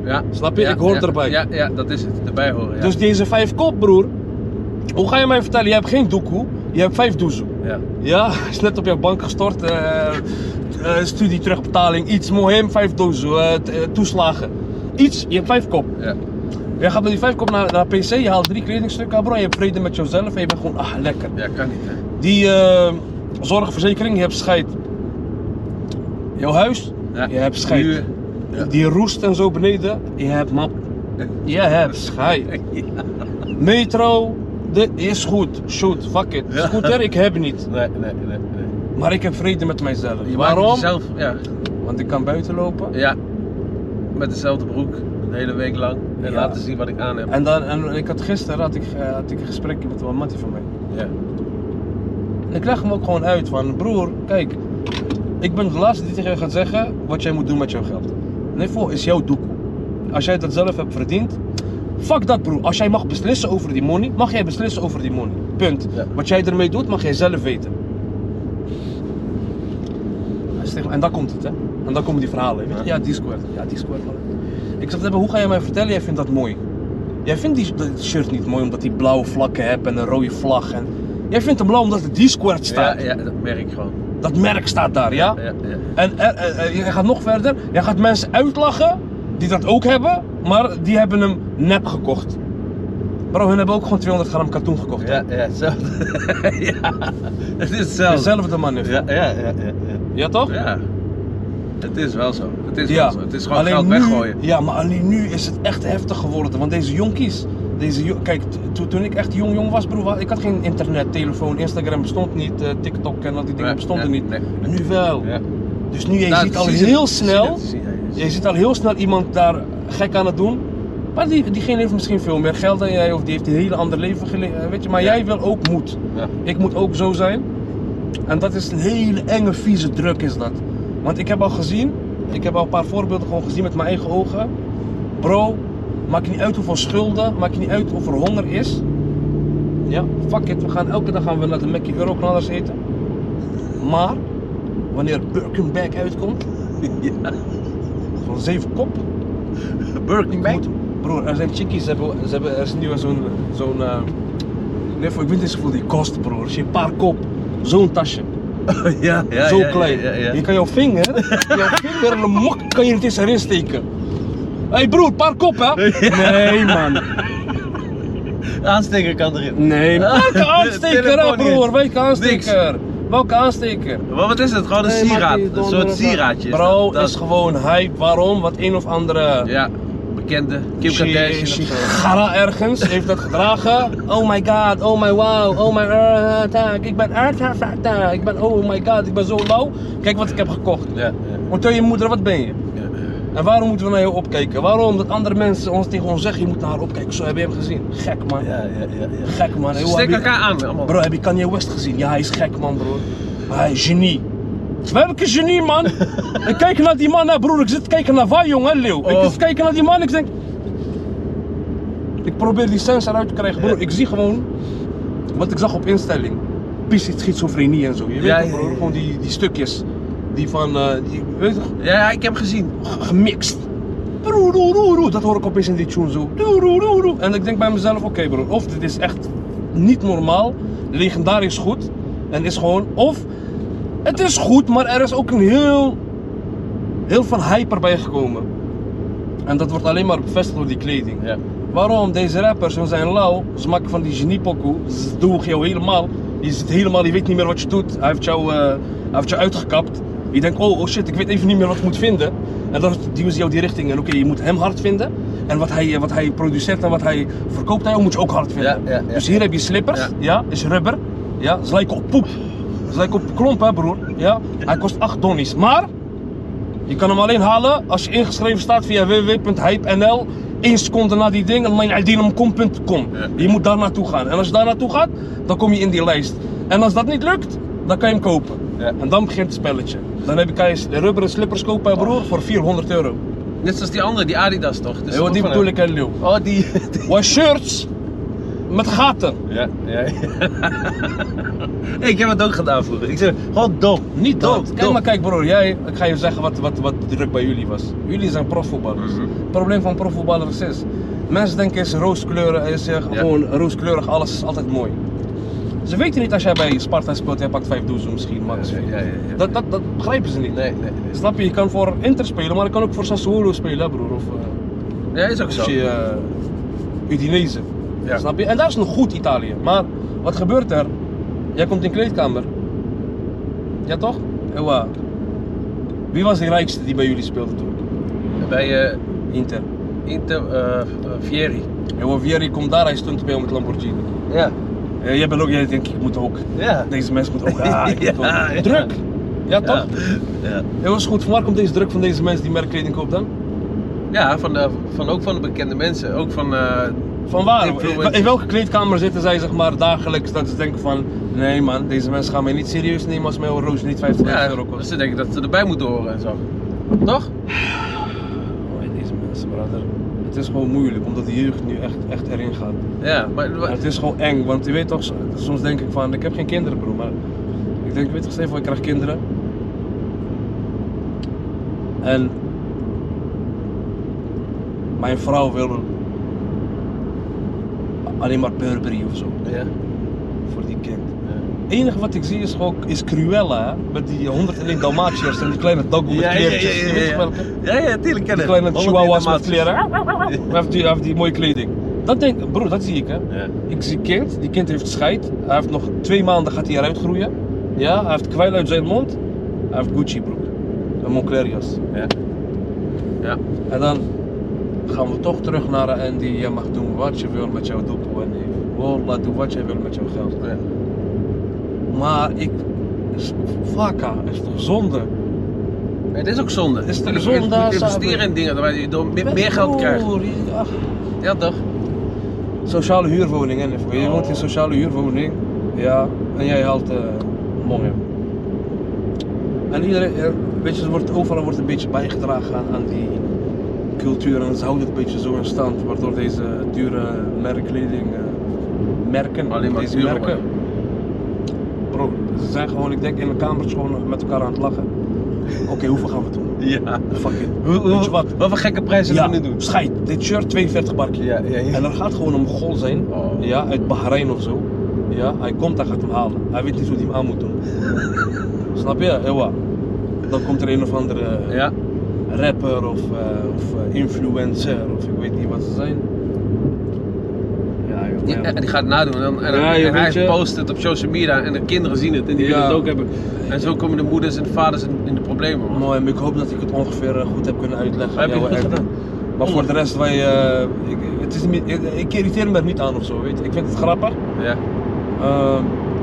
Ja. Snap je? Ja, Ik hoor ja, erbij. Ja, ja, dat is het. Erbij horen. Ja. Dus deze vijf kop, broer. Hoe ga je mij vertellen? Je hebt geen doekoe, je hebt vijf doezoe. Ja. Ja, is net op jouw bank gestort. Uh, uh, studie terugbetaling, iets. Mohem, vijf doezoe, uh, t- uh, toeslagen. Iets, je hebt vijf kop. Ja. Jij gaat met die vijf kop naar, naar P C, je haalt drie kledingstukken, bro. En je hebt vrede met jezelf en je bent gewoon, ah, lekker. Ja, kan niet, hè. Die uh, zorgverzekering, je hebt scheid. Jouw huis, Ja. je hebt scheid. Huur. Ja. Die roest en zo beneden, je hebt map. Je hebt scheid. Ja. Metro, dit is goed. Shoot, fuck it. Ja. Scooter, ik heb niet. Nee, nee, nee, nee. Maar ik heb vrede met mijzelf. Je maakt Waarom? het jezelf, ja. Want ik kan buiten lopen. Ja. Met dezelfde broek, de hele week lang. En Ja. laten zien wat ik aan heb. En, dan, en ik had gisteren had ik, uh, had ik een gesprekje met een mattie van mij. Ja. En ik leg hem ook gewoon uit van, broer, kijk, ik ben de laatste die tegen jou gaat zeggen wat jij moet doen met jouw geld. Nee, voor is jouw doekoe. Als jij dat zelf hebt verdiend, fuck dat, broer. Als jij mag beslissen over die money, mag jij beslissen over die money. Punt. Ja. Wat jij ermee doet, mag jij zelf weten. En dan komt het, hè. En dan komen die verhalen. Weet je? Ja, Discord. Ja, Discord. Man. Ik zeg, hoe ga je mij vertellen? Jij vindt dat mooi. Jij vindt die, dat shirt niet mooi omdat die blauwe vlakken hebt en een rode vlag. En... Jij vindt hem blauw omdat het Discord staat. Ja, ja, dat merk ik gewoon. Dat merk staat daar, ja? Ja, ja. En er, er, er, je gaat nog verder. Jij gaat mensen uitlachen die dat ook hebben, maar die hebben hem nep gekocht. Bro, hun hebben ook gewoon tweehonderd gram katoen gekocht. Ja, ja, hetzelfde. Ja, het is hetzelfde. Dezelfde man heeft. Ja, ja, ja, ja, ja. Ja, toch? Ja. Het is wel zo. Het is Ja. wel zo. Het is gewoon Alleen geld nu, weggooien. Ja, maar alleen nu is het echt heftig geworden. Want deze jonkies, deze jo- kijk, t- to- toen ik echt jong jong was, broer, ik had geen internet, telefoon, Instagram bestond niet, uh, TikTok en al die dingen Nee, bestonden nee, niet. nee. En nu wel. Ja. Dus nu, je Nou, ziet al zie je- heel zie snel, je- zie je- zie je- je ziet al heel snel iemand daar gek aan het doen. Maar die, diegene heeft misschien veel meer geld dan jij, of die heeft een hele ander leven geleefd, weet je. Maar Ja. jij wil ook moed. Ja. Ik moet ook zo zijn. En dat is een hele enge, vieze druk is dat. Want ik heb al gezien, ik heb al een paar voorbeelden gewoon gezien met mijn eigen ogen. Bro, maakt niet uit hoeveel schulden, maakt niet uit of er honger is. Ja, fuck it, we gaan elke dag gaan we naar de Mackie Euroknallers eten. Maar, wanneer Birkin Bag uitkomt, Ja. zo'n zeven kop. Birkin Bag? Moet- Broer, er zijn chickies, ze hebben, ze hebben, er is nu zo'n, zo'n, uh, nee, voor- ik weet niet zoveel die kost, broer. Als je een paar kop, zo'n tasje. Ja, ja, Zo ja, klein. Ja, ja, ja. Je kan jouw vinger, jouw vinger en een mok kan je er tussenin steken. Hé hey broer, paar kop hè? Nee man. Aansteker kan erin. Nee, welke aansteker hè Telefoon niet broer? eens. Welke aansteker? Welke aansteker? Maar wat is het? Gewoon een Nee, maakt sieraad. niet Een donder soort van. sieraadje. Bro, dat. is gewoon hype. Waarom? Wat een of andere Ja, bekende. Kim Kardashian of zo. Gara ergens heeft dat gedragen. Oh my god, oh my wow, oh my attack. Ik ben attack, ik ben oh my god, ik ben zo lauw. Kijk wat ik heb gekocht. Ja, ja. Want tel je moeder, wat ben je? Ja. En waarom moeten we naar jou opkijken? Waarom dat andere mensen ons tegen ons zeggen, je moet naar haar opkijken. Zo, heb je hem gezien? Gek man. Ja, ja, ja, ja. Gek man. Ze Hoe steken heb je- elkaar aan allemaal. Bro, heb je Kanye West gezien? Ja, hij is gek man broer. Hij is genie. Welke genie man? Ik kijk naar die man, hè, broer. Ik zit te kijken naar waar jongen, leeuw. Ik Oh. zit te kijken naar die man, ik denk... Ik probeer die sens eruit te krijgen, broer. Ja. Ik zie gewoon wat ik zag op instelling. Pissie, schizofrenie en zo. Je weet Ja, toch, ja, broer? ja. Gewoon die, die stukjes. Die van, eh, die, weet je toch? Ja, ja, ik heb hem gezien. Gemixt. Broer, broer, broer, broer. Dat hoor ik opeens in die tune zo. Broer, broer, broer, broer. En ik denk bij mezelf, oké broer, of dit is echt niet normaal, legendarisch goed. En is gewoon, of het is goed, maar er is ook een heel, heel veel hype erbij gekomen. En dat wordt alleen maar bevestigd door die kleding. Ja. Waarom? Deze rappers, ze zijn lauw, ze maken van die geniepokoe, ze doen jou helemaal. Je zit helemaal, je weet niet meer wat je doet. Hij heeft jou, uh, hij heeft jou uitgekapt. Je denkt, oh, oh shit, ik weet even niet meer wat ik moet vinden. En dan duwen ze jou die richting. En oké, okay, je moet hem hard vinden. En wat hij, wat hij produceert en wat hij verkoopt, hij moet je ook hard vinden. Ja, ja, ja. Dus hier heb je slippers, ja, Ja. is rubber. Ja, ze lijken op poep. Ze lijken op klomp, hè broer. Ja, hij kost acht donnies. Maar, je kan hem alleen halen als je ingeschreven staat via w w w punt hype punt n l. één seconde na die ding, online aldinum punt com. Ja. Je moet daar naartoe gaan. En als je daar naartoe gaat, dan kom je in die lijst. En als dat niet lukt, dan kan je hem kopen. Ja. En dan begint het spelletje. Dan heb je, kan je rubberen slippers kopen, hè, broer, voor vierhonderd euro. Net zoals die andere, die Adidas toch? Dus Hey, wat die ook van bedoel hem. ik, hè, leeuw. Oh, die. Wat shirts, Met gaten. Ja, ja. Hey, ik heb het ook gedaan vroeger. Ik zeg, gewoon dom. Niet Dom, dat. Kijk dom. maar, kijk broer, jij, ik ga je zeggen wat, wat, wat de druk bij jullie was. Jullie zijn profvoetballers. Mhm. Het probleem van profvoetballers is, mensen denken is rooskleuren, is uh, Ja. gewoon rooskleurig, alles is altijd mooi. Ze weten niet als jij bij Sparta speelt, jij pakt vijf doezoen misschien, max. Ja, ja, ja, ja. Dat, dat, dat begrijpen ze niet. Nee, nee, nee. Snap je, je kan voor Inter spelen, maar je kan ook voor Sassuolo spelen, hè, broer. Of, uh, Ja, is ook of zo. je, uh, Udinese. Ja. Snap je? En daar is nog goed Italië. Maar wat gebeurt er? Jij komt in de kleedkamer. Ja toch? Ewa. Wie was de rijkste die bij jullie speelde toen? Bij uh, Inter. Inter, uh, uh, Vieri. Ewa, Vieri komt daar, hij stond bij jou met Lamborghini. Ja. Ja, jij bent ook, jij denkt, ik moet ook. Ja. Deze mensen moeten ook. Ah, ik moet ook. Ja, ja. Druk. Ja toch? Ja. Ja. Heel is goed. Van waar komt deze druk van deze mensen die merkkleding kopen dan? Ja, van, de, van ook van de bekende mensen. Ook van... Uh, Van waar? Influencers. In welke kleedkamer zitten zij zeg maar dagelijks dat ze denken van nee man, deze mensen gaan mij niet serieus nemen als mijn horloge niet vijftig ja, euro dus kost. ze denken dat ze erbij moeten horen en zo. Toch? Oh, deze mensen brother. Het is gewoon moeilijk omdat de jeugd nu echt, echt erin gaat. Ja, maar... Maar het is gewoon eng, want je weet toch, soms denk ik van ik heb geen kinderen bro, maar ik denk, weet je, stel je voor ik krijg kinderen. En mijn vrouw wil alleen maar Burberry of zo Ja. voor die kind. Ja. Het enige wat ik zie is gewoon is Cruella, hè? Met die honderdéén Dalmatiërs en die kleine doggo met Ja, ja, kleertjes. ja, ja, Je weet ja. welke? Ja, ja, tuurlijk ken Die ik. kleine Honderd chihuahuas met Dalmatiërs. kleren. Hij heeft die, hij heeft die mooie kleding. Dat denk ik, broer, dat zie ik hè. Ja. Ik zie kind, die kind heeft scheid. Hij heeft nog twee maanden gaat hij eruit groeien. Ja, hij heeft kwijl uit zijn mond. Hij heeft Gucci broek. Een Moncler jas. Ja. Ja. En dan gaan we toch terug naar Andy. Je mag doen wat je wil met jouw doekoe en wallah, doe wat je wil met jouw geld. Ja. Maar ik, is- vaka, is toch zonde? Ja, het is ook zonde. Is het Je zonde, moet Sabi? investeren in dingen waar je door meer, meer geld krijgt. Broer, ach. Ja, toch? Sociale huurwoning, hè? Je woont in een sociale huurwoning, ja, en jij haalt uh, mongen. En iedereen, eh, weet je, er wordt, overal wordt een beetje bijgedragen aan, aan die cultuur en ze houden het een beetje zo in stand, waardoor deze dure merkkleding, uh, merken, Alleen maar deze duurder merken, bro, ze zijn gewoon, ik denk in de kamers gewoon met elkaar aan het lachen. Oké, okay, hoeveel gaan we doen? Ja. Fuck it. Hoe, hoe, Weet je wat? wat voor gekke prijzen Ja, we nu doen? scheid, dit shirt tweeënveertig barkje. Ja, ja, ja. En er gaat gewoon een Mogol zijn, Oh. ja, uit Bahrein of zo. Ja, hij komt, hij gaat hem halen. Hij weet niet hoe hij hem aan moet doen. Snap je? Ewa. Dan komt er een of andere Ja. rapper of, uh, of uh, influencer of ik weet niet wat ze zijn. Ja, joh. Ja, maar ja. en die gaat het nadoen en, dan, en, dan- Ja, je en hij weet je. post het op social media en de kinderen zien het en die Ja. willen het ook hebben. En zo komen de moeders en de vaders in, in de problemen, man. Mooi, maar ik hoop dat ik het ongeveer uh, goed heb kunnen uitleggen. Heb je jou goed en- gedaan. Maar voor de rest, wij, uh, ik, het is niet, ik, ik irriteer me er niet aan of zo, weet je. Ik vind het grappig. Ja. Ehm,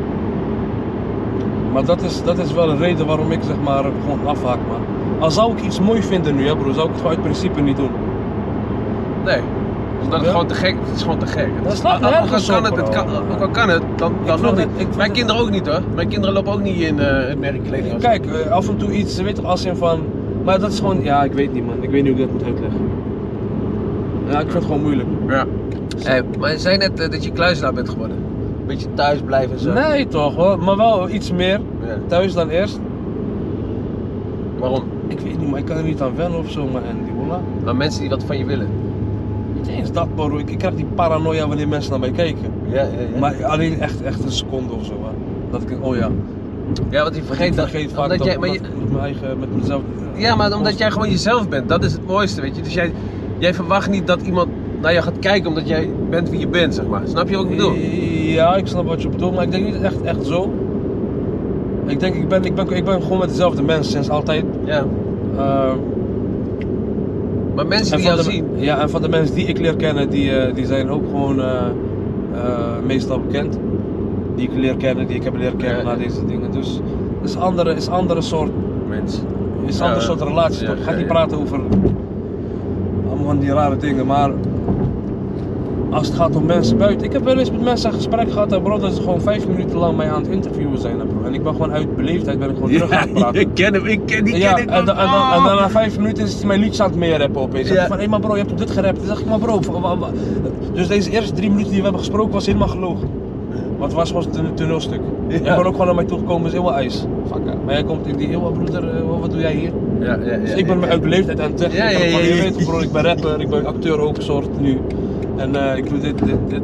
maar dat is, dat is wel een reden waarom ik zeg maar gewoon afhaak, man. Al zou ik iets mooi vinden nu, hè, bro, zou ik het gewoon uit principe niet doen. Nee. Omdat het Ja? gewoon te gek het is. gewoon te gek. Het Dat is- slaat ook al nergens kan op, het, het kan, bro. ook al kan het, dan, dan vind nog het- niet. ik vind Mijn het- kinderen ook niet hoor. Mijn kinderen lopen ook niet in uh, het merkkleding. Kijk, eh, af en toe iets, weet je, als in van. Maar dat is gewoon, ja, ik weet niet, man. Ik weet niet hoe ik dat moet uitleggen. Ja, ik vind het gewoon moeilijk. Ja. Hey, maar je zei net uh, dat je kluizenaar bent geworden. Beetje thuis blijven en zo. Nee, toch hoor, maar wel iets meer Ja. thuis dan eerst. Waarom? Ik weet niet, maar ik kan er niet aan wennen of zo, maar Andy, voilà. Aan mensen die wat van je willen. Niet eens dat, bro. Ik, ik krijg die paranoia wanneer mensen naar mij kijken. Ja, ja, ja. Maar alleen echt, echt een seconde of zo, hè. Dat ik, oh ja. ja, want je vergeet ik dat. vergeet vaak omdat dat, jij, maar omdat je, ik met mijn eigen, met mezelf. ja, maar omdat jij gewoon jezelf bent. Dat is het mooiste, weet je. Dus jij, jij verwacht niet dat iemand naar jou gaat kijken omdat jij bent wie je bent, zeg maar. Snap je wat ik bedoel? Ja, ik snap wat je bedoelt, maar ik denk niet echt, echt zo. Ik denk, ik ben, ik, ben, ik ben gewoon met dezelfde mensen sinds altijd. Ja. Uh, Maar mensen en die van jou de, zien. ja, en van de mensen die ik leer kennen, die, uh, die zijn ook gewoon uh, uh, meestal bekend. Die ik leer kennen, die ik heb leren kennen Ja. na deze dingen. Dus het is andere, is andere soort, Mens. is Ja, ander soort relatie. ja, toch? Ik ga ja, niet ja. praten over allemaal van die rare dingen, maar als het gaat om mensen buiten. Ik heb wel eens met mensen een gesprek gehad, hè, bro, dat ze gewoon vijf minuten lang mij aan het interviewen zijn, hè, bro. En ik ben gewoon uit beleefdheid ben ik gewoon terug aan het praten. Ik ken hem, ik ken die Ja, ken ik en, dan, en, dan, en dan na vijf minuten is hij mijn liedje aan het meerappen opeens. Ja. Ja. Van, hé, maar bro, je hebt op dit gerapt. Dan zeg ik, maar bro, wa- wa- wa- dus deze eerste drie minuten die we hebben gesproken was helemaal gelogen. Want het was gewoon een toneelstuk. Ja. Je bent ook gewoon naar mij toegekomen, is heel wat ijs. Fuck, hè. Maar jij komt in die, heel broeder, eh, wat doe jij hier? Ja, ja, ja, Dus ja, ik ben ja. uit beleefdheid aan het zeggen. Ja, Ik ben ja, van, ja, je ja. weet bro, ik ben rapper, ik ben acteur ook soort nu. En uh, ik doe dit, dit, dit.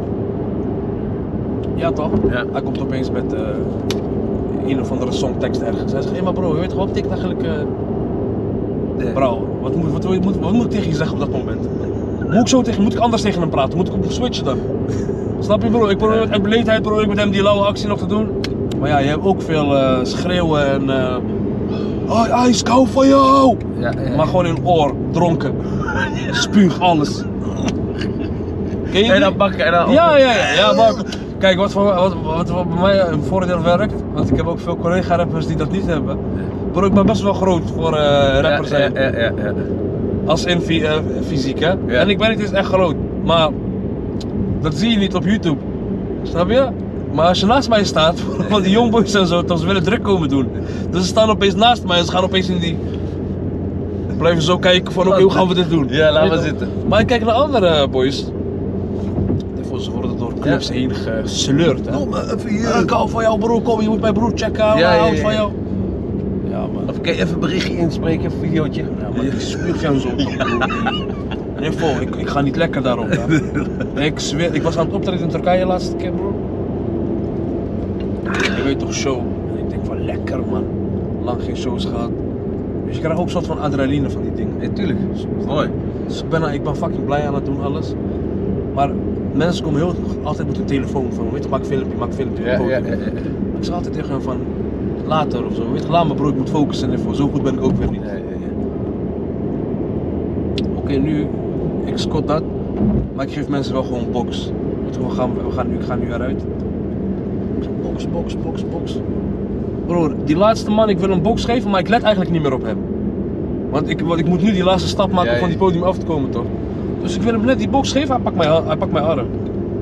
Ja toch? Ja. Hij komt opeens met uh, een of andere songtekst ergens. Hij zegt, hé maar bro, je weet gewoon wat betekent eigenlijk... Uh... Nee. Bro, wat moet, wat, wat, moet, wat moet ik tegen je zeggen op dat moment? Moet ik zo tegen, moet ik anders tegen hem praten? Moet ik op switchen dan? Snap je bro? Ik probeer uit beleefdheid probeer ik met hem die lauwe actie nog te doen. Maar ja, je hebt ook veel uh, schreeuwen en... Uh, oh, ijs, ik hou van jou! Ja, ja. Maar gewoon in oor, dronken. Spuug, alles. Ken je En dan die? bakken en dan... Ja, ja, ja, ja, maar kijk, wat, voor, wat, wat, wat bij mij een voordeel werkt, want ik heb ook veel collega-rappers die dat niet hebben. Bro, ik ben best wel groot voor uh, rappers zijn. Ja, ja, ja, ja. Als in fy- uh, fysiek, hè. Ja. En ik ben niet eens echt groot, maar dat zie je niet op YouTube. Snap je? Maar als je naast mij staat, van die jongboys en zo, dan ze willen druk komen doen. Dus ze staan opeens naast mij en ze gaan opeens in die... Blijven zo kijken van, oké, hoe gaan we dit doen? Ja, laat Weet maar je? zitten. Maar ik kijk naar andere boys. Ze worden door clubs Ja. heen gesleurd, hè. Kom maar even Ja, hier. ik hou van jou bro, kom, je moet mijn broer checken, Ja, ja, ja, hou ja, van ja. jou. Ja man, Of kan je even een berichtje inspreken, even een videootje? ja, maar die spuug jou zo toch bro. Nee, vol, ik, ik ga niet lekker daarop, hè. Ik zweer, ik was aan het optreden in Turkije de laatste keer bro. Je weet toch, show. En ik denk van lekker man, lang geen shows gehad. Dus je krijgt ook een soort van adrenaline van die dingen. Ja, tuurlijk. Mooi. Dus ik ben, ik ben fucking blij aan het doen alles. Maar mensen komen heel altijd met hun telefoon van, weet je, maak een filmpje, maak een filmpje. Ja, foto. ja, ja, ja. Ik zeg altijd tegen hem van, later of zo, weet je, laat me bro, ik moet focussen en voor zo goed ben ik ook weer niet. Ja, ja, ja. Oké, nu, ik scot dat, maar ik geef mensen wel gewoon box. Weet je, we gaan, we gaan nu, ik ga nu eruit. Ik zeg, box, box, box, box. Broer, die laatste man, ik wil een box geven, maar ik let eigenlijk niet meer op hem. Want ik, want ik moet nu die laatste stap maken Ja, om van ja. die podium af te komen toch? Dus ik wil hem net die box geven, hij pakt mijn, ha- hij pakt mijn arm.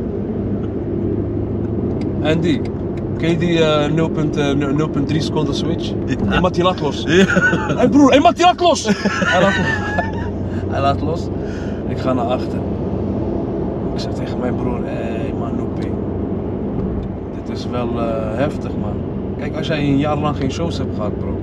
En die. Ken je die uh, nul komma drie seconden switch? Hij maakt die laat los. Hé hey broer, hij maakt die laat los! hij, laat, hij laat los. Ik ga naar achter. Ik zeg tegen mijn broer, hé hey, man Noepie. Dit is wel uh, heftig man. Kijk, als jij een jaar lang geen shows hebt gehad bro.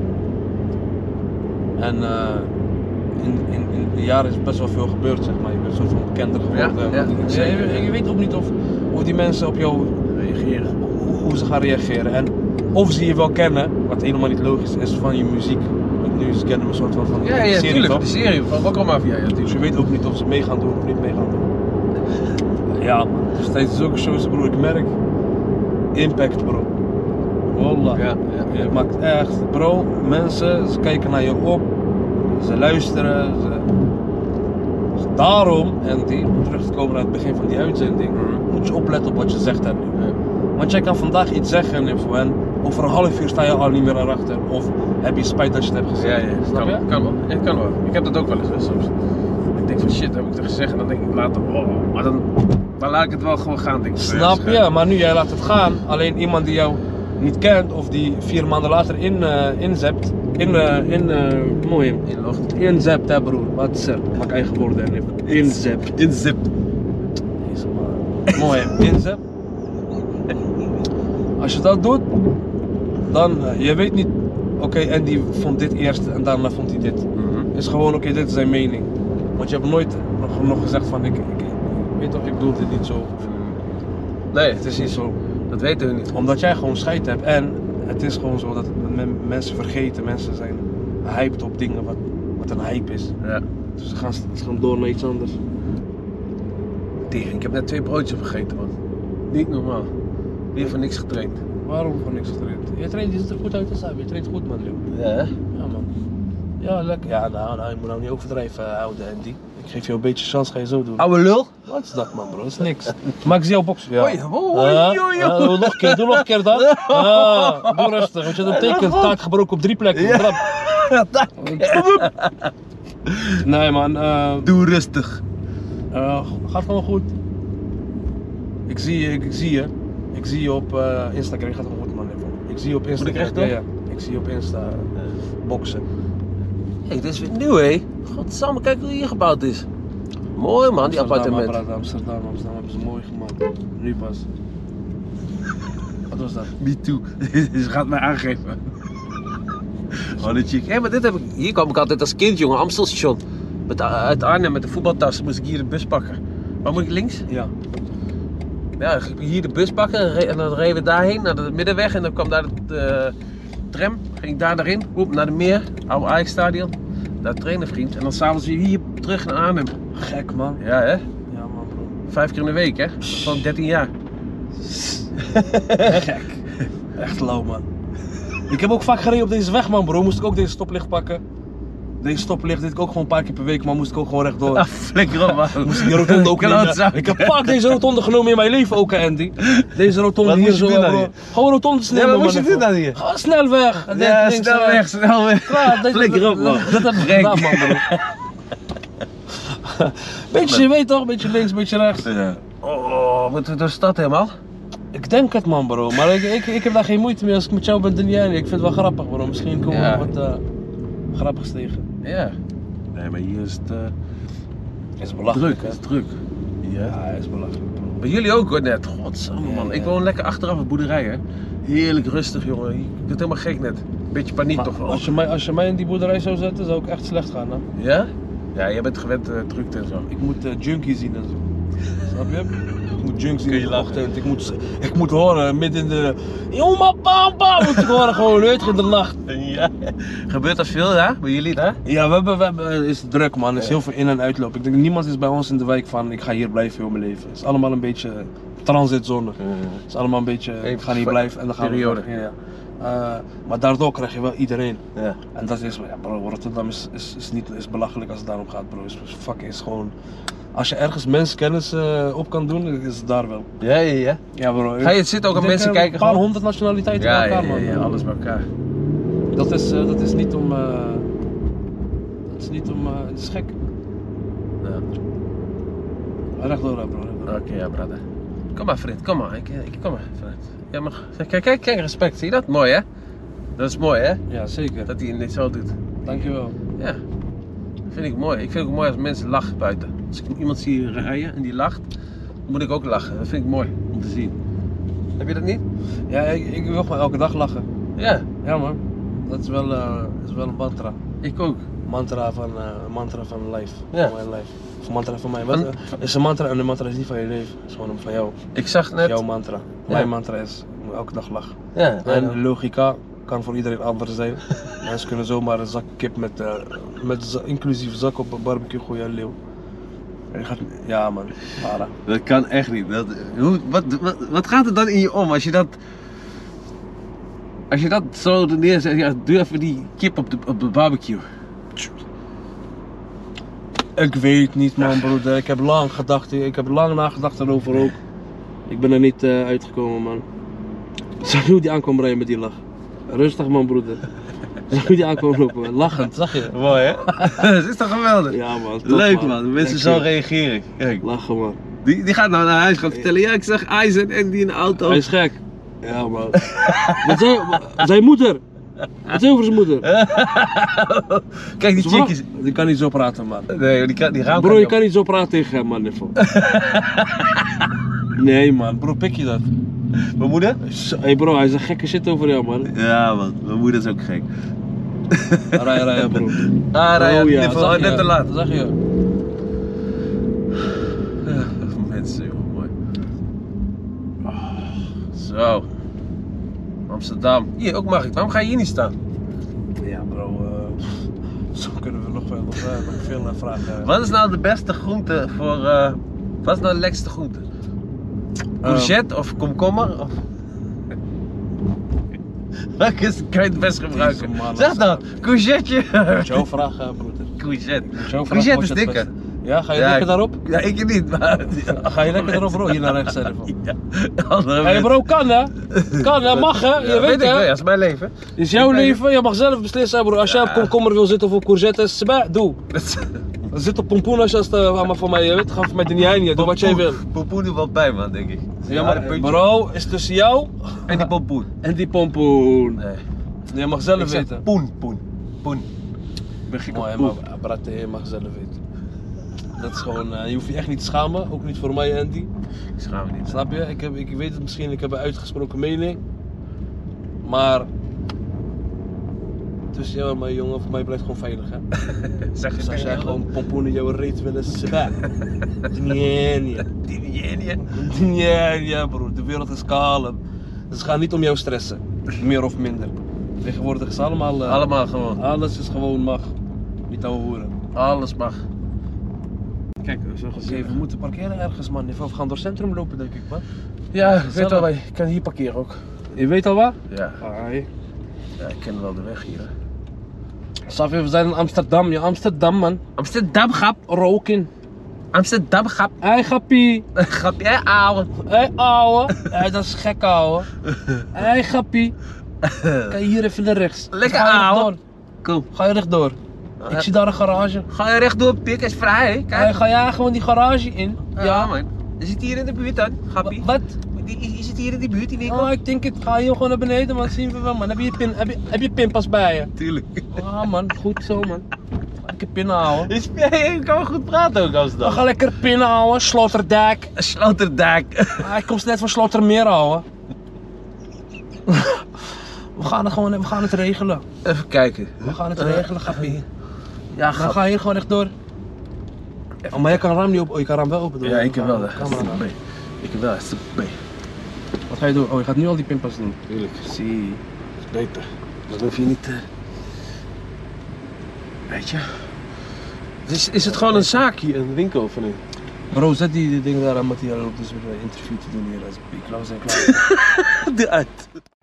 En uh, in, in, in de jaren is best wel veel gebeurd zeg maar. Je bent een soort van bekender geworden. Ja, ja, Want je, zeker. je, je weet ook niet of, of die mensen op jou reageren. Hoe, hoe ze gaan reageren. En of ze je wel kennen, wat helemaal niet logisch is van je muziek. Want nu ze kennen we een soort van, van Ja, ja, serie tuurlijk. toch? De serie van Wakkermafia, ja, Dus tuurlijk. je weet ook niet of ze mee gaan doen of niet mee gaan doen. Ja man, dus tijdens zulke shows bro, ik merk impact bro. Wallah. Ja, ja, Je maakt echt, bro, mensen, ze kijken naar je op, ze luisteren, ze... Dus daarom, en die, om terug te komen naar het begin van die uitzending, moet je opletten op wat je zegt daar nu. Ja. Want jij kan vandaag iets zeggen en over een half uur sta je al niet meer erachter. Of heb je spijt dat je het hebt gezegd. Ja, ja, Snap kan, je? kan wel. Ja, kan wel. Ik heb dat ook wel eens hè, soms. Ik denk van shit, heb ik het gezegd en dan denk ik later, oh, maar dan, dan laat ik het wel gewoon gaan, denk ik. Snap je? Maar nu jij laat het gaan, alleen iemand die jou niet kent of die vier maanden later in, uh, inzept, in, uh, in, uh, mooi, Inlogt. inzept hè broer, wat is er? Maak eigen woorden en inzept. Inzip. Deze man. Mooi, inzep. Als je dat doet, dan, uh, je weet niet, oké, okay, en die vond dit eerst en daarna vond hij dit. Mhm. Is gewoon, oké, okay, dit is zijn mening. Want je hebt nooit nog, nog gezegd van, ik, ik, ik weet toch, ik bedoel dit niet zo. Nee, Het is niet zo. dat weten we niet. Omdat jij gewoon scheid hebt en het is gewoon zo dat men, mensen vergeten, mensen zijn hyped op dingen wat, wat een hype is. Ja. Dus ze gaan, ze gaan door naar iets anders. Tering, ik heb net twee broodjes vergeten, man. Niet normaal. Weer van niks getraind. Waarom gewoon niks getraind? Je traint, je ziet er goed uit te zijn, je traint goed man, Leeuw. Ja, hè? Ja man. Ja, lekker. Ja, nou, nou, je moet nou niet overdrijven uh, houden en die. Ik geef je een beetje chance, ga je zo doen. Oude lul. Wat is dat man bro, dat is niks. Maak ze jouw boksen. Ja. Oei, oei, Ja, oei, oei. ja, doe nog een keer, doe nog een keer dat. Ja, doe rustig, want je hebt een teken, taak gebroken op drie plekken. Ja. Trap. Ja, dank. Nee man, uh, Doe rustig. uh, gaat gewoon goed. Ik zie je, ik, ik zie je. Ik zie je op uh, Instagram. Je gaat gewoon goed man even. Ik zie je op Instagram. recht, ja, ja. Ik zie je op Insta uh, boksen. Hé, hey, dit is weer nieuw hé. Godsamme, kijk hoe hier gebouwd is. Mooi man, die appartement. Amsterdam, Amsterdam, Amsterdam hebben ze mooi gemaakt. Nu pas. Wat was dat? Me too. Ze gaat mij aangeven. Oh, de chick. Hé, hey, maar dit heb ik. Hier kwam ik altijd als kind, jongen, Amstelstation. Met, uit Arnhem met de voetbaltas moest ik hier de bus pakken. Waar moet ik links? Ja. Ja, ik ging hier de bus pakken en dan reden we daarheen naar de middenweg en dan kwam daar de uh, tram. Ging ik daar daarin, oep, naar de meer, oude Ajax-stadion. Daar trainen vriend en dan s'avonds weer hier terug naar Arnhem. Gek man. Ja hè? Ja man bro. Vijf keer in de week hè? Van dertien jaar. Gek. Echt lauw man. Ik heb ook vaak gereden op deze weg man bro. Moest ik ook deze stoplicht pakken. Deze stoplicht deed ik ook gewoon een paar keer per week, maar moest ik ook gewoon rechtdoor. Ah, flikker op man. Moest ik die rotonde ook nemen. Ik heb vaak deze rotonde genomen in mijn leven ook Andy. Deze rotonde Wat hier moest je zo doen dan bro. hier? Gewoon rotondes nemen Ja, wat man. moest je doen dan hier? Ga snel weg. En Ja, links, snel eh, weg, snel weg. Klaar, dit- Flikker op dat- man. Dat heb ik gedaan man bro. Beetje, je weet toch, beetje links, beetje rechts. Ja. Oh, moeten we door de stad helemaal? Ik denk het man bro, maar ik, ik, ik heb daar geen moeite mee als ik met jou ben Daniel. Ik vind het wel grappig bro, misschien komen we Ja. wat uh, grappigs tegen. Ja. Nee, maar hier is het uh, Het is belachelijk druk, hè? het is druk. Ja. Ja, het is belachelijk bro. Maar jullie ook hoor net, godsamme man. Ja, Ik ja. woon lekker achteraf een boerderij hè. Heerlijk rustig jongen, ik word helemaal gek net. Beetje paniek Maar toch wel. als je, mij, als je mij in die boerderij zou zetten, zou ik echt slecht gaan hè? Ja? Ja, jij bent gewend uh, drukte en zo. Ik moet uh, junkie zien en zo. Snap je? Ik moet junk zien Kun je in de lachen? ochtend. Ik moet, ik moet horen midden in de... Jongen, bam, bam! Moet ik horen gewoon weet je, in de nacht. Ja. Gebeurt dat veel ja? Bij jullie hè? Ja, we hebben, we hebben, het is druk man. Er is heel veel in- en uitloop. Ik denk niemand is bij ons in de wijk van ik ga hier blijven heel mijn leven. Het is allemaal een beetje transitzone. Het is allemaal een beetje, ik ga niet blijven en dan gaan periode. we... Ja, ja. Uh, maar daardoor krijg je wel iedereen. Ja. En dat is, ja bro, Rotterdam is, is, is, niet, is belachelijk als het daarom gaat bro. Is, is fucking is gewoon... Als je ergens mensenkennis uh, op kan doen, is het daar wel. Ja, ja, ja. Ja bro. Ga je het zitten ook Ik aan denk, mensen uh, kijken Een paar gewoon? honderd nationaliteiten Ja, bij ja, elkaar ja, man. ja, alles bij elkaar. Dat is, uh, dat is niet om... Uh, dat is niet om... Uh, het is gek. Ja. Rechtdoor hè, bro. Oké, okay, ja brother. Kom maar vriend, kom maar. Ik, ik kom maar vriend. Ja, mag. Kijk, kijk, kijk, respect. Zie je dat? Mooi hè? Dat is mooi hè? Ja, zeker. Dat hij het niet zo doet. Dankjewel. Ja. Dat vind ik mooi. Ik vind het ook mooi als mensen lachen buiten. Als ik iemand zie rijden en die lacht, dan moet ik ook lachen. Dat vind ik mooi om te zien. Heb je dat niet? Ja, ik, ik wil gewoon elke dag lachen. Ja. Ja man. Dat is wel, uh, dat is wel een mantra. Ik ook. Mantra van, uh, mantra van life. Ja. Van mijn life. Of mantra van mij. Wat, Van- uh, is een mantra en een mantra is niet van je leven. Het is gewoon van jou. Ik zag Het is jouw net. mantra. Ja. Mijn mantra is, ik moet elke dag lachen. Ja. En logica kan voor iedereen anders zijn. Mensen kunnen zomaar een zak kip met, uh, met za- inclusief zak op een barbecue gooien en leeuw. En je gaat, ja man, para. Dat kan echt niet. Dat, hoe, wat, wat, wat gaat er dan in je om als je dat. Als je dat zo neerzet, ja, doe even die kip op de, op de barbecue. Ik weet niet man broeder, ik heb lang gedacht, ik heb lang nagedacht erover ook. Ik ben er niet uh, uitgekomen man. Zag je hoe die aankwam rijden met die lach? Rustig man broeder. Zag je hoe die aankwam lopen? Lachend, zag je? Mooi hè? Dat is toch geweldig? Ja man, top, Leuk man, mensen zo Dank je. reageren. Kijk, Lachen man. die, die gaat nou naar huis gaan vertellen, ja ik zag Isaac en die in de auto. Hij is gek. Ja man. Wat zei, zijn moeder? Wat zei over zijn moeder? Kijk die Zijn vrouw? chickies. Die kan niet zo praten man. Nee, die, kan, die raam Bro, kan je niet kan niet zo praten tegen hem man. Even. Nee man, bro, pik je dat? op. Mijn moeder? Hé hey bro, hij zegt gekke shit over jou man. Ja man, mijn moeder is ook gek. Rij, rij bro. Ah, Ryan, Oh ja, even, zag oh, net je? te laat. Zag je? Ja, mensen, joh, mooi. Oh, zo. Amsterdam. Hier, ook mag ik. Waarom ga je hier niet staan? Ja bro, uh, zo kunnen we nog, wel, nog, uh, nog veel uh, vragen. Wat is nou de beste groente voor... Uh, wat is nou de lekkerste groente? Courgette of komkommer? Of... Welke is- kan je het best gebruiken? Deze man, Zeg dan, courgette. Moet jouw vraag uh, broeder. Courgette. Moet jouw vraag, Courgette wat is je het dikker. beste- Ja, ga je Ja, lekker ik- daarop? Ja, ik niet, maar... Ga je lekker erop bro, hier naar rechts zijn ervan. Ja, andere Hé hey mensen. bro, kan hè? Kan hè, mag hè? Je Ja, weet ik wel, hè? ja, dat is mijn leven. Het is jouw Ik weet leven, je mag zelf beslissen bro. Als jij op komkommer wil zitten of op courgettes, bah, doe. het. Er zit op pompoen als je als de, maar voor mij, je weet, ga voor mij de niet heen, doe wat jij wil. Pompoen doet wel bij man, denk ik. Ja, maar bro, is tussen jou En die pompoen. en die pompoen. Nee. Je mag zelf Ik zeg weten. poen, poen, poen. Ik ben gek op Mooi, poen. maar Brat, je mag zelf weten. Dat is gewoon, uh, je hoeft je echt niet te schamen, ook niet voor mij Andy. Ik schaam me niet. Snap je? Ik, heb, ik weet het misschien, ik heb een uitgesproken mening. Maar tussen jou en mij jongen, voor mij blijft het gewoon veilig hè. Zeg Dus als jij gewoon pompoen in jouw reet willen spa. Nee, nee. Nee, ja broer, de wereld is kalm. Dus het gaat niet om jou stressen, meer of minder. Tegenwoordig is allemaal, uh, Allemaal gewoon. alles is gewoon mag. Niet ouwe hoeren. Alles mag. Kijk, zo Oké, gezegd. we moeten parkeren ergens man. We gaan door het centrum lopen denk ik man. Ja, ik Gezellig. weet al waar. Ik kan hier parkeren ook. Je weet al waar? Ja. Ai. Ja, ik ken wel de weg hier. Hè. Safi, we zijn in Amsterdam, ja Amsterdam man. Amsterdam, grap. Roken. Amsterdam, grap. Hé gappie. Grapje, hè, ouwe. Hé ouwe. Hé, dat is gek ouwe. Hé gappie. Kijk hier even naar rechts. Lekker, Ga je ouwe. rechtdoor. Kom. Ga je rechtdoor. Ik zie daar een garage. Ga je rechtdoor, pik, is vrij, hè? Hé, Kijk. ga jij gewoon die garage in? Ja, man. Je zit hier in de buurt dan, grappie. Wat? Je zit hier in die buurt, die winkel. Oh, ik denk het. Ga hier gewoon naar beneden man. Zien we wel man. Heb je je pin, heb je, heb je pinpas bij je? Tuurlijk. Ah man, goed zo man. Lekker pinnen houden. Is, je kan wel goed praten ook, We Amsterdam. gaan lekker pinnen houden. Sloterdijk. Sloterdijk. Hij komt net van Slotermeer houden. We gaan het gewoon, we gaan het regelen. Even kijken. We gaan het regelen, gappie. Ja, Dan ga je hier gewoon echt door. Oh, maar je kan raam niet op, oh, je kan raam wel open doen. Ja, ik heb wel. de Dat is camera. de B. Ik heb wel, dat is de B. Wat ga je doen? Oh, je gaat nu al die pinpas doen. Tuurlijk. Zie. Dat is beter. Dan hoef je niet. Uh... Weet je. Is, is het gewoon een zaakje, een winkel van u? Bro, zet die, die ding daar aan Matthias op, dus weer een interview te doen hier. Als ik klaar zijn klaar. De uit.